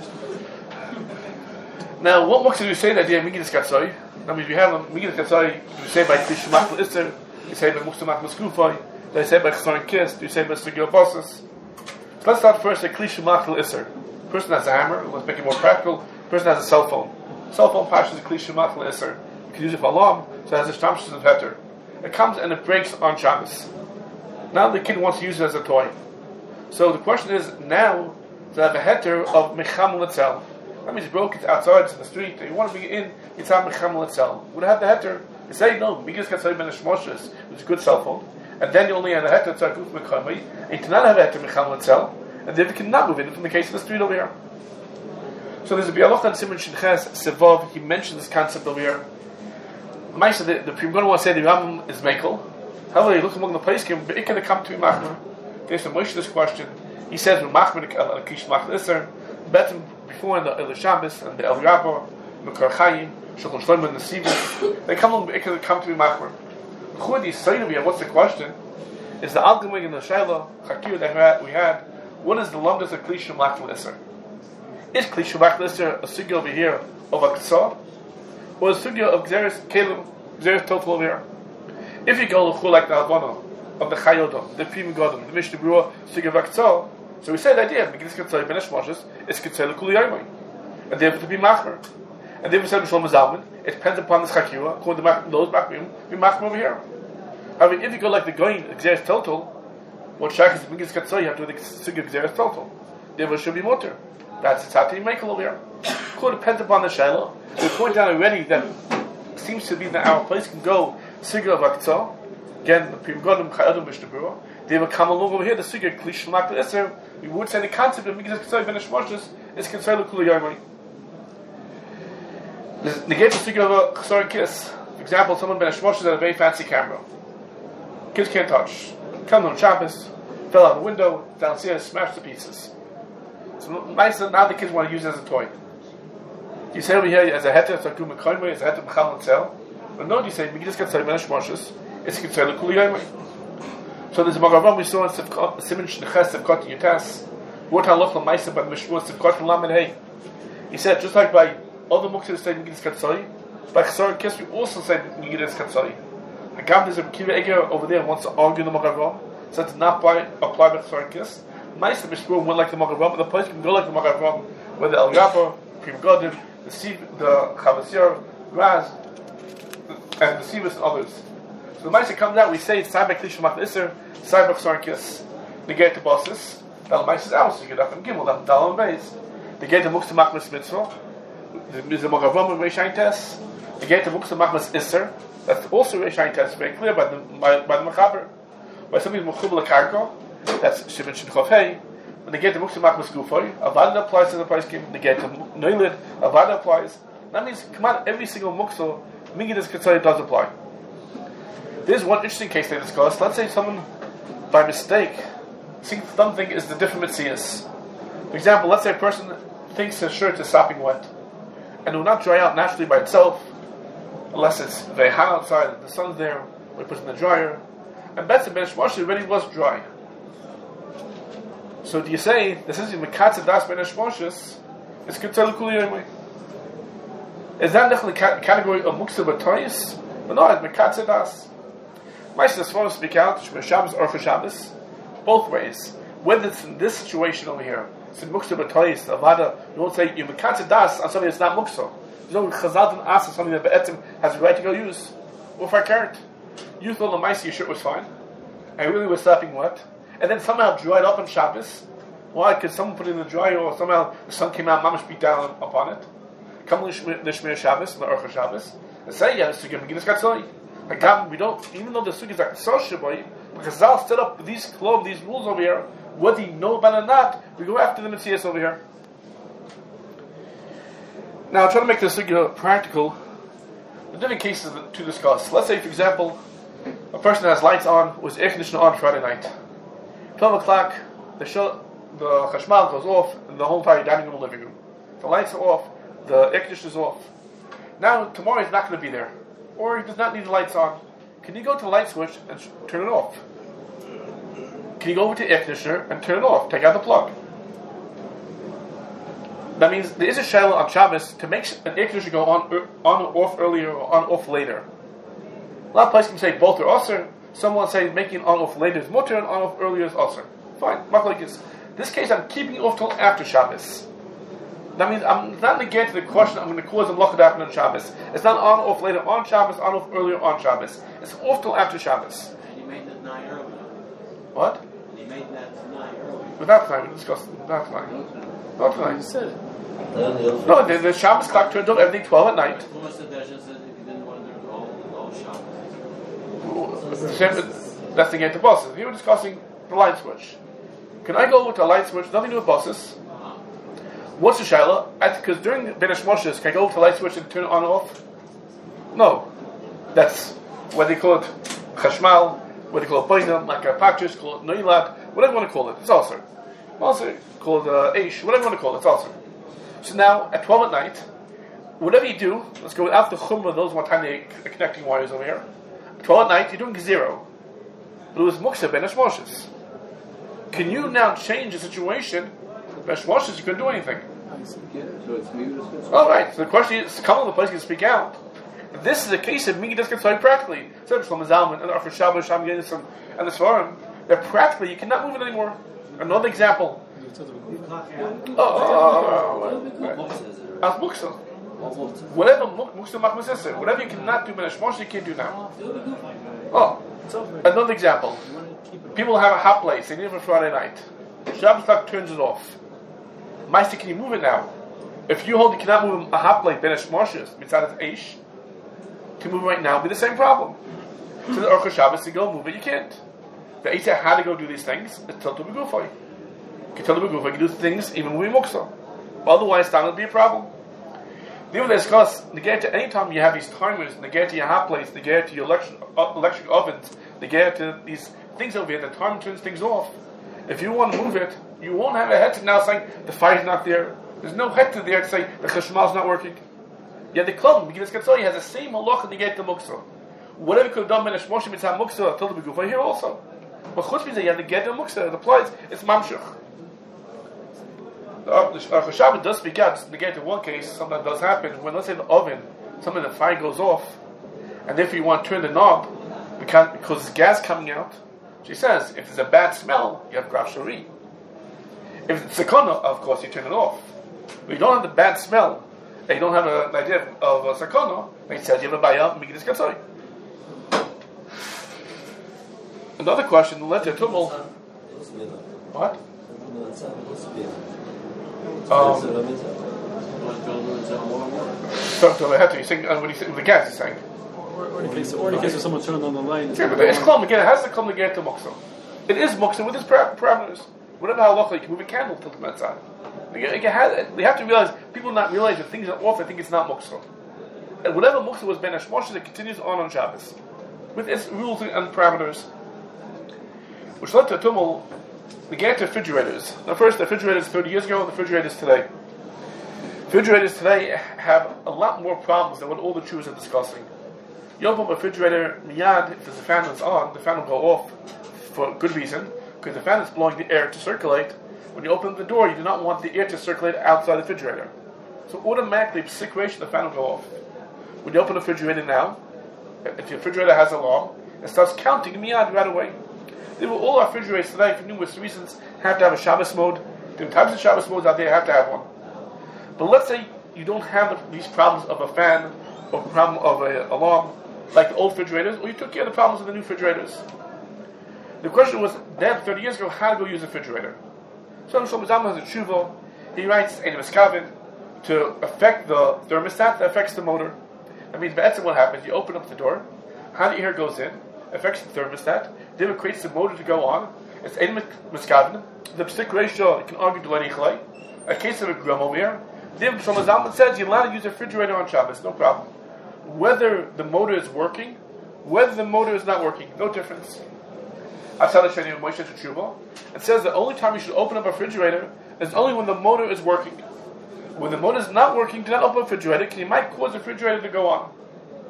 Now, what books do we say that idea of Megillas Katzai? That means we have a Megillas Katzai, we say by Klish Machal Isser, we say by Muxtamach Maskufai, we say by Chesron Kist, we say by Sugil Bosses. So let's start first at Klish Machal Isser. Person has a hammer, let's make it more practical. Person has a cell phone. Cell phone passes a Klish Machal Isser. You can use it for alarm, so it has a Shtamshus of Heter. It comes and it breaks on Shabbos. Now the kid wants to use it as a toy. So the question is, now, to have a Heter of Mecham Letzel. That means it broke, it's outside, it's in the street, and you want to be in, it's on Mecham Letzel. Would have the Heter, you say, no, Megillas Katzai Benesh Moshes, which is a good cell phone, and then you only have the Heter, it's a Guf Mechamai, and you cannot have a Heter Mecham Letzel, and then you cannot move in from the case of the street over here. So there's a Bialoch and Simon Shinches, Sevov, he mentioned this concept over here. Maisa, the Pri Megadim want to say the Rambam is Mekel. However, you look among the place, but it can come to be Machmer. There's a Moshe this question. He says, when Machmer, the Klish Machal Isser, better before in the Shabbos and the El Rabba, Mekar Chayim, Shulchan Shlomo, and the Sivos, they come along, but it can come to be Machmer. Chudi Sayyid, what's the question? Is the Algemig in the Shaila, Chakir that we had, what is the longest of Klish Machal Isser? Is Klish Machal Isser a sugya over here of a Ktsah? Or a sugya of Gzeres Kelim, Gzeres Total over here? If you go to like the Alvana of the Chayodah, the Pri Megadim, the Mishnah Berurah, sugya of Ktsah, so we say the idea, Megillas Katzai Benesh Moshes, it's Katzai L'Kuli Yoymai. And therefore to be Machmer. And therefore said Shlomo Zalman, it depends upon this Chakira, according to those Machmim, be Machmer over here. However, if you go like the Goyin, Gzeres Total, what Shach is Megillas Katzai, you have to do the sugya of Gzeres Total. Therefore it should be Mutter. That's the Tzati Mekel over here. It depends upon the Shaila. We point out already that it seems to be that our place can go Sugya of Aktsah. Again, the Pri Megadim, Chayodah, Mishnah Berurah. They will come along over here, the Sugya, Klish Machal Isser. We would say the concept of Megillas Katzai Benesh Moshes is Katzai L'Kuli Yoymai. Negate the Sugya of a Chesron Kist. For example, someone Benesh Moshes had a very fancy camera. Kids can't touch. Come on Shabbos, fell out the window, downstairs, smashed to pieces. So now the kids want to use it as a toy. You say over here as a heter, it's a gum mekoymai, as a heter mechal letzel. But no, you say Megillas Katzai Benesh Moshes, it's Katzai L'Kuli Yoymai. So there's a Magavam we saw in Simon Shneches Sevkot Yutas, what halach l'maisa by the Mishmur Sevkot Lamed Hey. He said just like by other muktzah say Megillas Katzai, by Chesron Kist we also say Megillas Katzai. And Gam there's a Kiva Eger over there wants to argue the Magavam, so it's not apply by Sarkis. Nice the Mishpur went like the Magavam, but the place can go like the Magavam, where the El Gabba, Prim Godim, the Chavasir, Graz, and the Sivas and others. So the Maisa comes out, we say it's Saibak Lishmat Isser, Saibak Sarkis, negate the bosses, Dal Maisa is out, so you get up and Gimel, up Dal and Beis. Negate the Muksa Machmas Mitzvah, there's a Magavam and Reishain Test, negate the Muksa Machmas Isser, that's also Reishain Test, very clear by the Machaber. By something Mechubal Karko, that's Shimon Shinchofei, when negate the Muksa Machmas Gufoy, Avada applies to the price game, negate the Noilid, Avada applies. That means, come on, every single Muksa, Mingidas Ketzai does apply. There's one interesting case they discussed. Let's say someone, by mistake, thinks something is the different Metzias. For example, let's say a person thinks his shirt is sopping wet, and it will not dry out naturally by itself, unless it's very hot outside, the sun's there, or he puts it in the dryer, and Betzim Ben Shmosh already was dry. So do you say, this is Mekatze Das Ben Shmoshes, it's Ketzai L'Kuli anyway? Is that the category of Muksa B'Toyis? But no, it's Mekatze Das. Maisa as far as speak out, Shemir Shabbos or for Shabbos, both ways. Whether it's in this situation over here, it's in Muksa B'Toyis, Avada, you won't say, you Mekatze Das on something that's not Muksa. You know, Chazal didn't ask something that Be'etzim has the right to go use. Or if I can't, you thought the Maisa, your shirt was fine, and really was sopping wet, and then somehow dried up on Shabbos. Why? Because someone put it in the dryer, or somehow the sun came out, Mamash beat down upon it. Come the Shemir Shabbos, the Orcha Shabbos, and say, yeah, the Sugya Megidas Katzoi. We don't, even though the Sugya is like Tzor Shaboy, because Zal set up these rules over here, whether you know about it or not, we go after the Metzias over here. Now, I'll try to make this Sugya practical. There are different cases to discuss. Let's say, for example, a person has lights on, with air conditioner on Friday night. 12 o'clock, the Chashmal goes off in the whole entire dining room and living room. The lights are off, the air conditioner is off. Now, tomorrow he's not going to be there. Or he does not need the lights on. Can you go to the light switch and turn it off? Can you go over to the air conditioner and turn it off? Take out the plug. That means there is a shayla on Shabbos to make an air conditioner go on or off earlier or on or off later. A lot of places can say both are usher. Someone say making on off later is mutter and on off earlier is usher. Fine. In this case, I'm keeping it off till after Shabbos. That means I'm not negating the question. I'm going to cause a melacha happen on Shabbos. It's not on off later on Shabbos, on off earlier on Shabbos. It's off till after Shabbos. And you made that 9 earlier. What? You made that 9 earlier. Without time, we discussed it. Without time. Not tonight. You said it. No, the Shabbos clock turns off everything 12 at night. Thomas said that just said if you didn't want to do all Shabbos. That's the get to bosses. We were discussing the light switch. Can I go with the light switch? Nothing to do with bosses. What's the shayla? Because during Ben Moshes, can I go with the light switch and turn it on and off? No. That's what they call it chashmal, what they call it bainam, like a patris, call it noilat, whatever you want to call it. It's also. Also called aish, whatever you want to call it. It's also. So now, at 12 at night, whatever you do, let's go without the chumrah, those one time they're connecting wires over here. At 12 at night, you're doing zero. But it was muksa Ben Moshes. Can you now change the situation? Ben Moshes, you couldn't do anything. All right. So the question is, come on, the place can speak out. If this is a case of Migidas Ketzai practically. So Shlomo Zalman and Arthur Shabbos, Sham Yedison, and the Svarim, that practically you cannot move it anymore. Another example. As muksa. Whatever muksa machmas is, whatever you cannot do Ben Moshes, you can't do now. Oh, another example. People have a hot place. They need it for Friday night. Shabbos clock turns it off. Meister, can you move it now? If you hold you cannot move a hot plate, Ben Moshes, mitzad eish, to move it right now, it'll be the same problem. So the Orcha Shabbos to go move it, you can't. The Eitzah had to go do these things. It's Tiltu Begufay. You can tell the Begufay, you can do things even moving muksa. Otherwise, that would be a problem. The other discuss negate anytime you have these timers, negate your hot plates, negate your electric ovens, negate these things over here, the timer turns things off. If you want to move it, you won't have a head now saying the fire's not there. There's no head to there to say the chashmal's not working. Yeah, the klum, because he has the same halacha negate the muksa. Whatever could have done Ben Moshe mitzvah muksa till the begufa here also. But chutz means that you have to get the muksa. It applies. It's mamshach. The Chashav does speak out. Negate in one case, something that does happen when, let's say, the oven, some of the fire goes off, and if you want to turn the knob, because there's gas coming out. She says, if there's a bad smell, you have graf shari. If it's sakana, of course, you turn it off. But you don't have the bad smell, and you don't have an idea of a sakana, then he says you have a bayah, migdis katzoi. Another question, let the tumul. What? You're saying, what do you think? The gas is saying. Or in the case of someone turned on the line. Yeah, but it's klum again. It has to come again to muksa. It is muksa with its parameters. Whatever halacha, you can move a candle till the metzah. You have to realize people not realize that things are off. They think it's not muksa. And whatever muksa was ben hashmoshes, it continues on Shabbos with its rules and parameters. Which led to tumul. We get to refrigerators. Now, first, the refrigerators 30 years ago and the refrigerators today. Refrigerators today have a lot more problems than what all the Jews are discussing. You open up a refrigerator, miyad, if there's a fan that's on, the fan will go off for good reason, because the fan is blowing the air to circulate. When you open up the door, you do not want the air to circulate outside the refrigerator. So automatically, for situation, the fan will go off. When you open the refrigerator now, if your refrigerator has an alarm, it starts counting miyad right away. All our refrigerators today, for numerous reasons, have to have a Shabbos mode. Different types of Shabbos modes out there have to have one. But let's say you don't have these problems of a fan or problem of an alarm like the old refrigerators, or you took care of the problems of the new refrigerators. The question was, then 30 years ago, how to go use a refrigerator. So Shlomo Zalman has a tshuva. He writes, Ein Miskaven, to affect the thermostat that affects the motor. That means, that's what happens. You open up the door, how the air goes in, affects the thermostat, then it creates the motor to go on. It's Ein Miskaven. The psik ratio, you can argue to any chlay. A case of a gram over here. Then Shlomo Zalman says, you're allowed to use a refrigerator on Shabbos, no problem. Whether the motor is working, whether the motor is not working, no difference. I've said it in Moshe Tshuva. It says the only time you should open up a refrigerator is only when the motor is working. When the motor is not working, do not open a refrigerator, because you might cause the refrigerator to go on.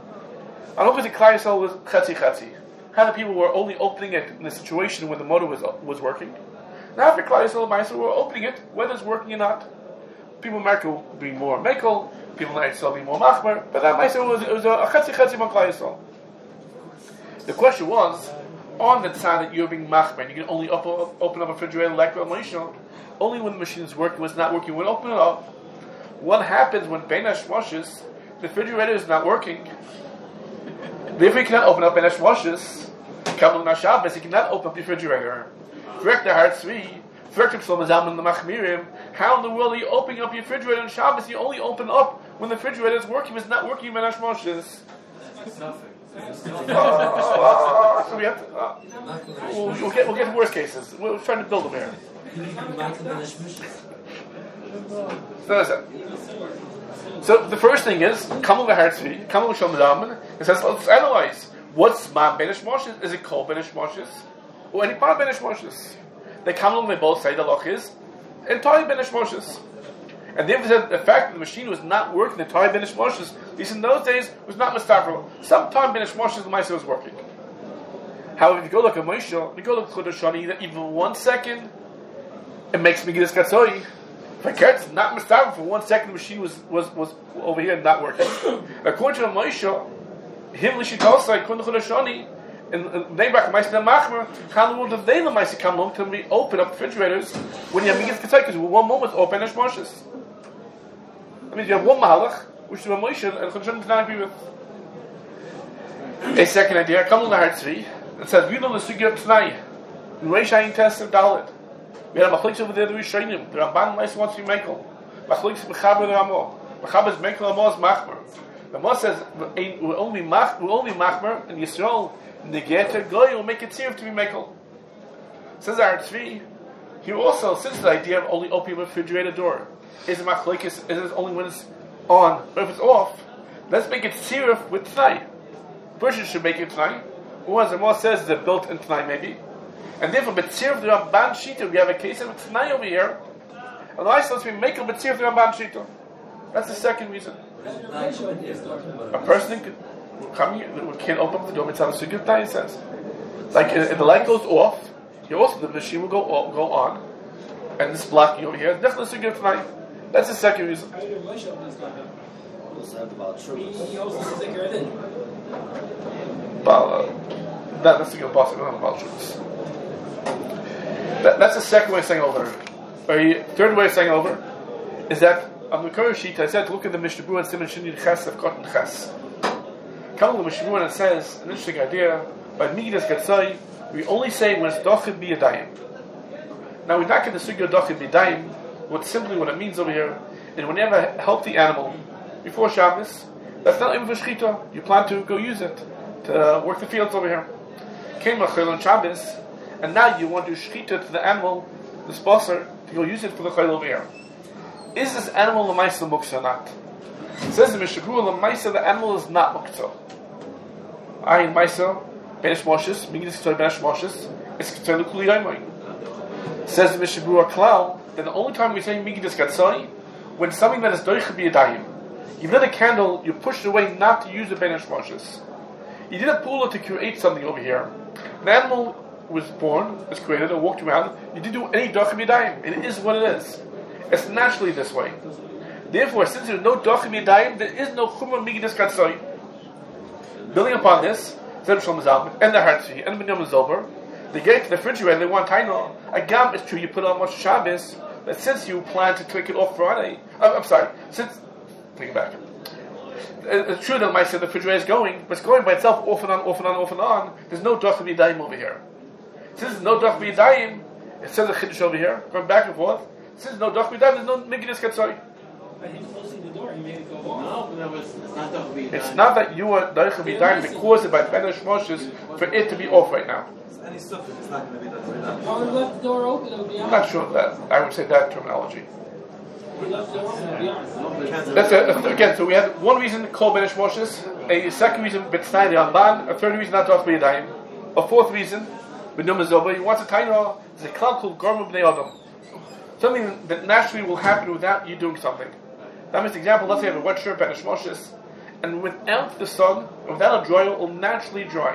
I don't think the Klal Yisrael was chetzi. How the people were only opening it in a situation when the motor was working. Now for Klal Yisrael, we're opening it, whether it's working or not. People in America will be more mekel, people in Israel will be more machmer, but that Ma'aser was a chetzi on Klal Yisrael. The question was, on the side that you're being machmer, and you can only open up a refrigerator like a Moshe, only when the machine is working, when it's not working, when open it up. What happens when Ben Hashmoshes, the refrigerator is not working? Therefore, you cannot open up Ben Hashmoshes. Kabbalah Nashabbos, you cannot open up the refrigerator. Correct the heart tzvi. Correct Shlomo Zalman the Machmirim. How in the world are you opening up your refrigerator on Shabbos? You only open up when the refrigerator is working. If it's not working, Ben Hashmoshes. So we have to. We'll get worse cases. We're trying to build them here. So the first thing is, come with the heart tzvi, come with Shlomo Zalman. It says, let's analyze. What's my Ben Hashmoshes? Is it called Ben Hashmoshes? Or any part of Ben Hashmoshes? They come along, they both say the loch is entire Ben Hashmoshes. And they said the fact that the machine was not working, the entire Ben Hashmoshes, at least in those days, was not mustafel. Sometime Ben Hashmoshes, the Ma'aser was working. However, if you go look at Moshe, you go look at Chodesh Shani, even 1 second, it makes me get a skatzoi. If I can't, not mustafel for 1 second, the machine was over here and not working. According to Moshe, him l'shitosai, Chodesh Shani, and Neibach, Ma'aser Machmer, how in the world did they the Ma'aser come along to be open up refrigerators when you have Migdal Katzai? Because one moment open Hashmoshes. That means you have one Mahalach, which is a Moshe, and Chodesh does not agree with. A second idea, come on the heart tzvi. It says, we know the Sugya T'nai. In Reish Ayin Test of Dalit. We had a Machliks over there, the Rishonim. The Ramban Ma'aser wants to be Mekel. Machliks Mechaber the Ramah. Mechaber is Mekel, Ramah is Machmer. The Ramah says, we're only Machmer, in Yisrael, Negeta Goy will make it serious to be Mekel. Says our Tzvi, here also, since the idea of only opening a refrigerator door, is it Machlokes, is it only when it's on, but if it's off, let's make it serious with T'nai. The person should make it T'nai, or as the Ramah says, they're built in T'nai maybe. And therefore, B'tzir the Ramban Shita, we have a case of T'nai over here, otherwise let's be Mekel B'tzir the Ramban Shita. That's the second reason. A person could come here, we can't open up the door, it's how the Sugya T'nai says. Like, if the light goes off, also the machine will go on, and this blocking over here, definitely Sugya T'nai. That's the second reason. That's the good boss. I don't have about truths. That's the second way of saying over. A third way of saying over is that on the current sheet I said look at the Mishnah Berurah and Siman Shin Ches of Cotton Ches. Come on the Mishnah Berurah and it says an interesting idea by Midas Gatzai we only say when it's Dochid B'Yadayim. Now we're not going to suggest Dochid B'Yadayim. What it means over here is when you have a healthy animal before Shabbos, that's not even for Shechita. You plan to go use it to work the fields over here. Came Chayil on Shabbos, and now you want to Shechita to the animal, the sponsor, to go use it for the Chayil over here. Is this animal L'maisa Muktzah or not? It says in Mishnah Berurah, L'maisa, the animal is not Muktzah. Ayin Maisa, Benesh Moshes, Migdis K'tzai Benesh Moshes, it's K'tzai L'Kuli Yoimai. Says in Mishnah Berurah Klal, that the only time we say Migdis K'tzai, when something that is Doicha B'Yadayim, you lit a candle, you pushed it away not to use the Benesh Moshes. You did a pula to create something over here. The animal was born, was created, or walked around. You didn't do any Doicha B'Yadayim. It is what it is. It's naturally this way. Therefore, since there's no Dochim Yadayim, there is no Chumrah Migdis Katzoi. Building upon this, Zeb Shalom Zalman, and the Hartzi, and the Binyam Zober, they get to the refrigerator, they want Taino. Agam, it's true, you put on much Shabbos, but since you plan to take it off Friday, take it back. It's true that the refrigerator is going, but it's going by itself off and on, off and on, off and on. There's no Dochim Yadayim over here. Since there's no Dochim Yadayim, it says a Chiddush over here, going back and forth. Since no Dochim Yadayim, there's no Migdis Katzoi. But he's closing the door, he made it go off. No, it's not Dochim Yadayim. It's not that you are Dochim Yadayim to cause it by Benesh Moshes for it to be off right now. Any stuff it's not going to be done. Or we left the door open, it'll be I'm on. not sure of that. I would say that terminology. We left the door open, it'll be on. That's again, so we had one reason called Benesh Moshes, a second reason B'Tznai Ramban, a third reason not Dochim Yadayim, a fourth reason B'Num Zoba. He wants a Taino, there's a klal called Gorma B'nei Adam. Something that naturally will happen without you doing something. That means, example, let's say you have a wet shirt, Benesh Moshes, and without the sun, without a dryer, it will naturally dry.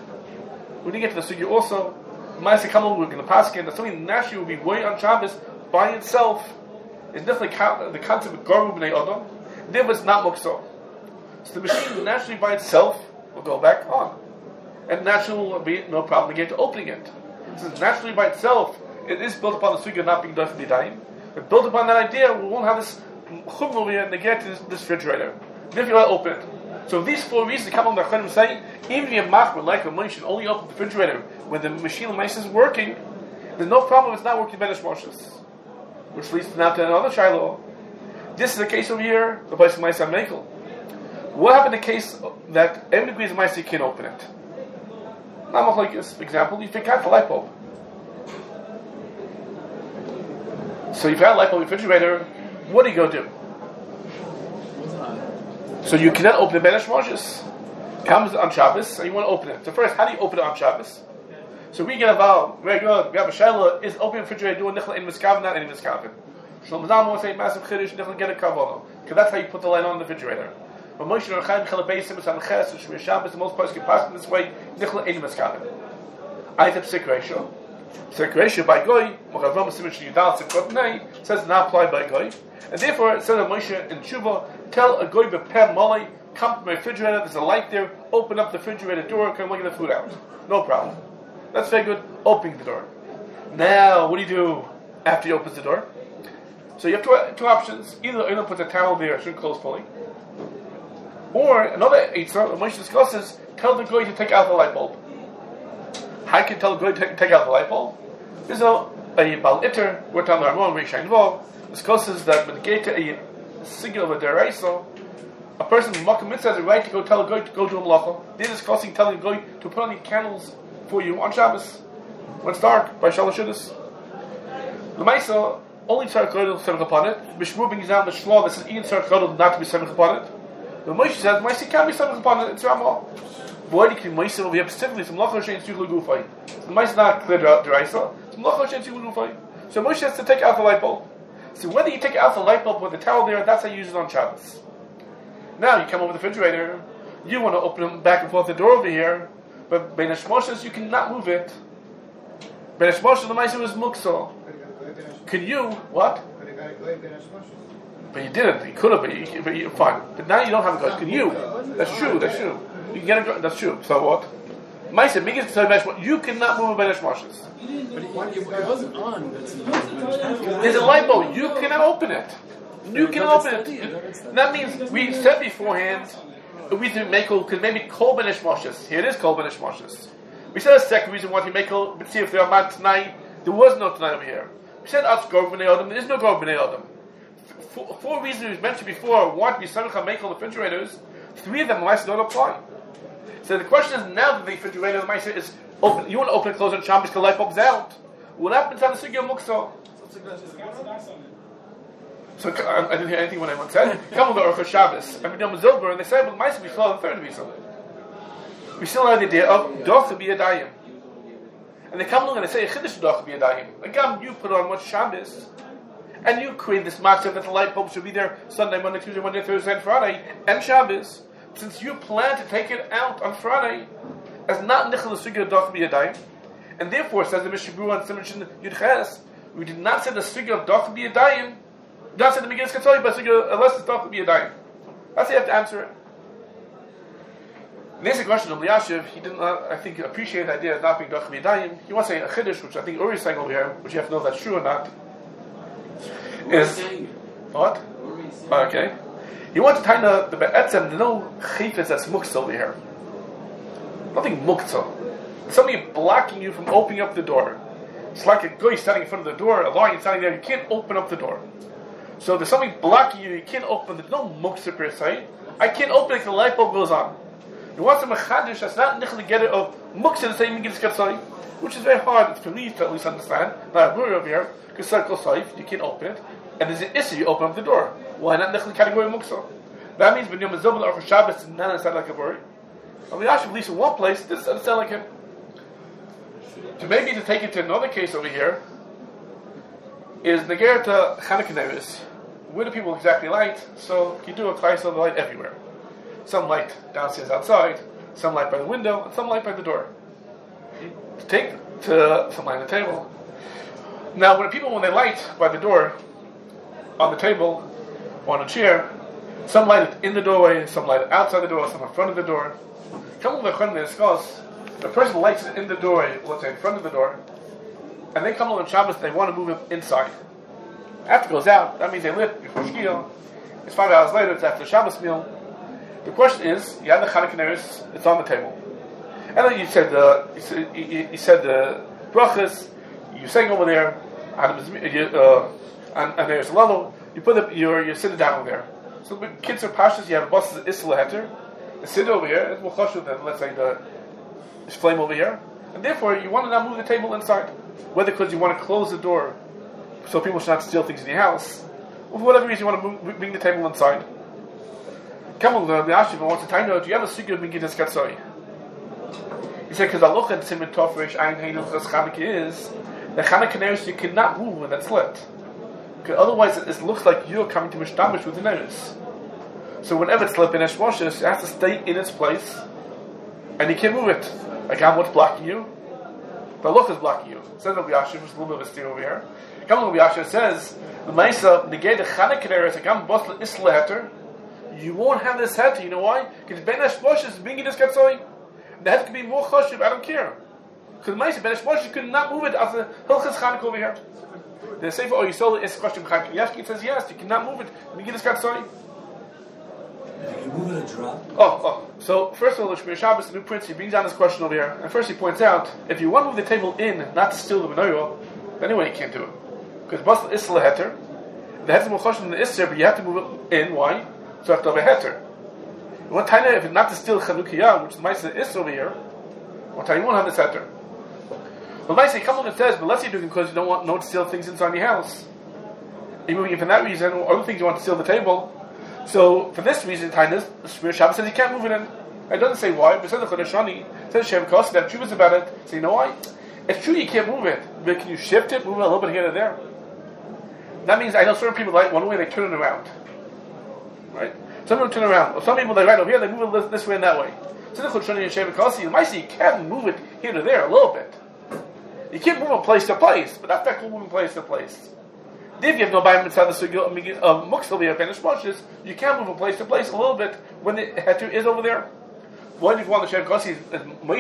When you get to the sugya also, Ma'aseh Kamal, we're going to pass again, that something naturally will be way on Shabbos by itself. It's definitely the concept of Gorma B'nei Adam, therefore it's not Muktzah. So the machine naturally by itself will go back on. And naturally will be no problem again to opening it. Since naturally by itself, it is built upon the sugya not being Dochim Yadayim, but built upon that idea, we won't have this chum over here and they get to this refrigerator. Then you want to open it. So these four reasons come on the Chaim say, even if you machmer like a should only open the refrigerator when the machine is working, there's no problem if it's not working Benesh Moshes. Which leads now to another Shiloh. This is the case over here, the place of Ma'aseh Mekel. What happened in the case that every degree of Ma'aseh can't open it? Now, like this example, you pick out the light bulb. So you've got a light bulb in the refrigerator, what do you go do? So you cannot open the Benesh Moshes. Comes on Shabbos, and you want to open it. So first, how do you open it on Shabbos? So we get a vow, very good, we have a Shiloh, is open the refrigerator, doing Nichel in Miskaven, not any Miskaven. Shalom Zalman will say, massive Chiddush, Nichel get a Kavana. Because that's how you put the light on the refrigerator. But Moshe and Chaim Chalabeisim is on Ches, and Shmir Shabbos, the most parts can pass in this way, Nichel in Miskaven. I have Sik ratio. Sik ratio by Goy, Mochavam Simitch Yudal Sikot Nei, says not applied by Goy. And therefore, it says that Moshe in Tshuva, tell a Goy B'Peh Molei, come to my refrigerator, there's a light there, open up the refrigerator door, come look at the food out. No problem. That's very good, opening the door. Now, what do you do after he opens the door? So you have two options. Either put the towel there, shouldn't close fully. Or, another Eitzah, Moshe discusses, tell the Goy to take out the light bulb. How can you tell the Goy to take out the light bulb? There's a Baal Itter, we're telling the Ramon, Reishain Vov, discusses that when you get to a signal of a deraisa, a person in Makkah Mitzvah has a right to go tell a Goy to go to a Malacha. They're discussing telling a Goy to put on the candles for you on Shabbos when it's dark by Shalosh Shudus. The Maisa only Tzarech Gadol to semich upon it. Mishmur brings down the Shloh that says even Tzarech Gadol not to be semich upon it. The Moshe says Maisa can't be semich upon it. It's Ramah. Why do you keep Maisa over here specifically? Some Malacha Shein Tzugul Gufay. The Maisa not clear deraisa. Some Malacha Shein Tzugul Gufay. So Moshe has to take out the light bulb. So whether you take out the light bulb with the towel there, that's how you use it on Shabbos. Now you come over the refrigerator, you want to open back and forth the door over here, but Benesh Moshes, you cannot move it. Benesh Moshes, the Maisa was Muksal. Can you, what? But you didn't, you could have, but you fine. But now you don't have a God. Can you? That's true. You can get a God, that's true. So what? Maisa, Migis Ketzai Benesh Moshes. You cannot move a Benesh Moshes. But it wasn't on. There's a light bulb. You cannot open it. You cannot open it. That means we said beforehand we didn't make because maybe Kol Benesh Moshes. Here it is Kol Benesh Moshes. We said a second reason why we make but see if there are mad tonight. There was no tonight over here. We said As Gov B'nei Adam. There is no Gov B'nei Adam. Four reasons we mentioned before why we started to make all the refrigerators. Three of them might don't apply. So the question is now that the refrigerator is open. You want to open and close on Shabbos because the light bulb's out. What happens on the Sugya Mukso? So I didn't hear anything when I once said. Come on, the Orcha Shabbos. And we know Zilber, and they said, "Well, Ma'aseh, we still have the third reason. We still have the idea of Doch B'Yadayim." And they come along and they say, "Chiddush Doch B'Yadayim." Again, you put on much Shabbos, and you create this massive that the light bulb should be there Sunday, Monday, Tuesday, Wednesday, Thursday, and Friday, and Shabbos. Since you plan to take it out on Friday, as not Nichel Sugya Doch B'Yadayim, and therefore says the Mishabru on Simon Yudches, we did not say the Sugya of Doch B'Yadayim. Not say the Megillah Ketzai, but unless it's Doch B'Yadayim. That's how you have to answer it. And there's a question of Eliashiv. He did not, I think, appreciate the idea of not being Doch B'Yadayim. He wants to say a Chiddush, which I think Uri is saying over here, which you have to know if that's true or not. Is what? Okay. He wants to tie the Be'etzem, no Chifetz that's Muktzah over here. Nothing Muktzah. Somebody blocking you from opening up the door. It's like a guy standing in front of the door, a lion standing there, you can't open up the door. So there's something blocking you can't open. There's no muktzah per se. I can't open it because the light bulb goes on. You want some mechadish that's not nichel together of muktzah the same Megillah Ketzai, which is very hard. It's for me to at least understand. Not a word over here because circle saif you can't open it, and there's an issue you open up the door. Why not nichel category of muktzah? That means when you're mezobel or Shabbos, it's not understand like a word. But we actually at least in one place this doesn't sound like him. So maybe to take it to another case over here is Neger to Chanukah Nevis. Where do people exactly light? So you do a Kleis of light everywhere. Some light downstairs outside, some light by the window, and some light by the door. Take to some light on the table. Now when they light by the door, on the table, or on a chair, some light in the doorway, some light outside the door, some in front of the door. Come over and discuss. The person lights it in the doorway, let's say in front of the door, and they come along on Shabbos and they want to move it inside. After it goes out, that means they lit before Shkia. It's 5 hours later, it's after the Shabbos meal. The question is, you have the Chanukah Neris, it's on the table. And then you said the brachas, you're saying over there, and there's a level, you put you're sitting down over there. So when kids are pashas, you have a bus Isla Heter, the sit over here, it's more chashuv than, let's say, the flame over here. And therefore, you want to now move the table inside. Whether because you want to close the door so people should not steal things in your house, or for whatever reason you want to bring the table inside. Come on, the Ashiv wants to tell you, do you have a secret of Megillah Ketzai? He said, because Allah and Simon Tofresh Ein Heinel Chas Chanukah is, the Chanukah Neris you cannot move when that's lit. Because otherwise it looks like you're coming to Mishdamish with the Neris. So whenever it's lit in Esh Moshes, it has to stay in its place, and you can't move it. Like what's blocking you? The Allah is blocking you. Says Rabbi Yashiv, there's a little bit of a steer over here. Come on, Rabbi Yashiv says, the Maisa, the Gay, the Chanukah Neris, Agam Bosla Isla Heter, you won't have this heter. You know why? Because Ben Esh Moshes is bringing this Ketzai. The heter could be more chashiv. I don't care. Because Maisa, Ben Esh Moshes could not move it as the Hilchas Chanukah over here. They say, oh, you saw this question from Chaim Kiyashki. It says, yes, you cannot move it. Bringing this Ketzai. You can move it a drop. Oh. So, first of all, the Shmir Shabbos, the new prince, he brings down this question over here. And first he points out, if you want to move the table in, not to steal the menorah, then anyway you can't do it. Because Basel Isla Heter, the heter is more chashiv than the Isser, but you have to move it in. Why? So after a heter. One time, if it's not to steal Chanukah, which the Maisa is over here, one time you won't have this heter. But Maisa, come on and says, but let's say you do it because you don't want no one to steal things inside your house. You're moving it for that reason, or other things you want to steal the table. So for this reason, the Shmir Shabbos says you can't move it in. It doesn't say why, but it says the Chodesh Shani, it says Shem Kos, that truth is about it. So you know why? It's true you can't move it, but can you shift it, move it a little bit here or there? That means I know certain people like one way, they turn it around. Right? Some people turn around. Or some people, they right over here, they move it this way and that way. So the Chodesh Shani and Shem Kos, you can move it here to there a little bit. You can't move from place to place, but that's not moving place to place. If you have no bayim inside the sugya of muksel via Benish Moshes, you can move from place to place a little bit when the heter is over there. Why do you want the Shem Kossi is Moisif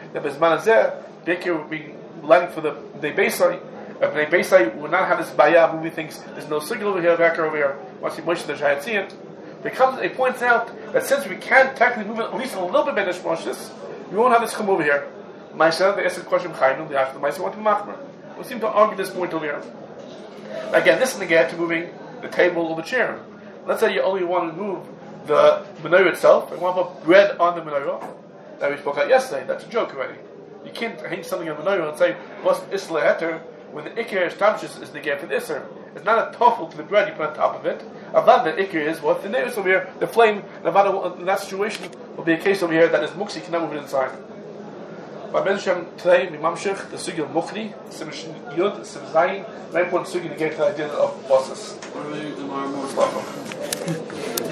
that Bezman Azeh, Bekir would be learning for the Beisai. If the Beisai would not have this Bayah, movie thinks there's no signal over here, Bekir over here, once he pushes the Shayatziyah, it points out that since we can't technically move it at least a little bit by the Shmoshes, we won't have this come over here. Myself, they asked the question, Chainu, they asked the Myself, want to Machmer. We seem to argue this point over here. Again, this is negated to moving the table or the chair. Let's say you only want to move the menorah itself, and want to put bread on the menorah. That we spoke about yesterday. That's a joke already. You can't hang something on the menorah and say, "Plus isla heter," when the ikir stamshus is negated for the iser. It's not a toffel to the bread you put on top of it. About the ikir is what the nearest over here, the flame. In that situation, will be a case over here that is muksi cannot move it inside. By Ben Shem today, we mamshich the sugi of mukhli, sim yud, sim zayin, very important sugi to get to the idea of bosses. What do we do tomorrow morning?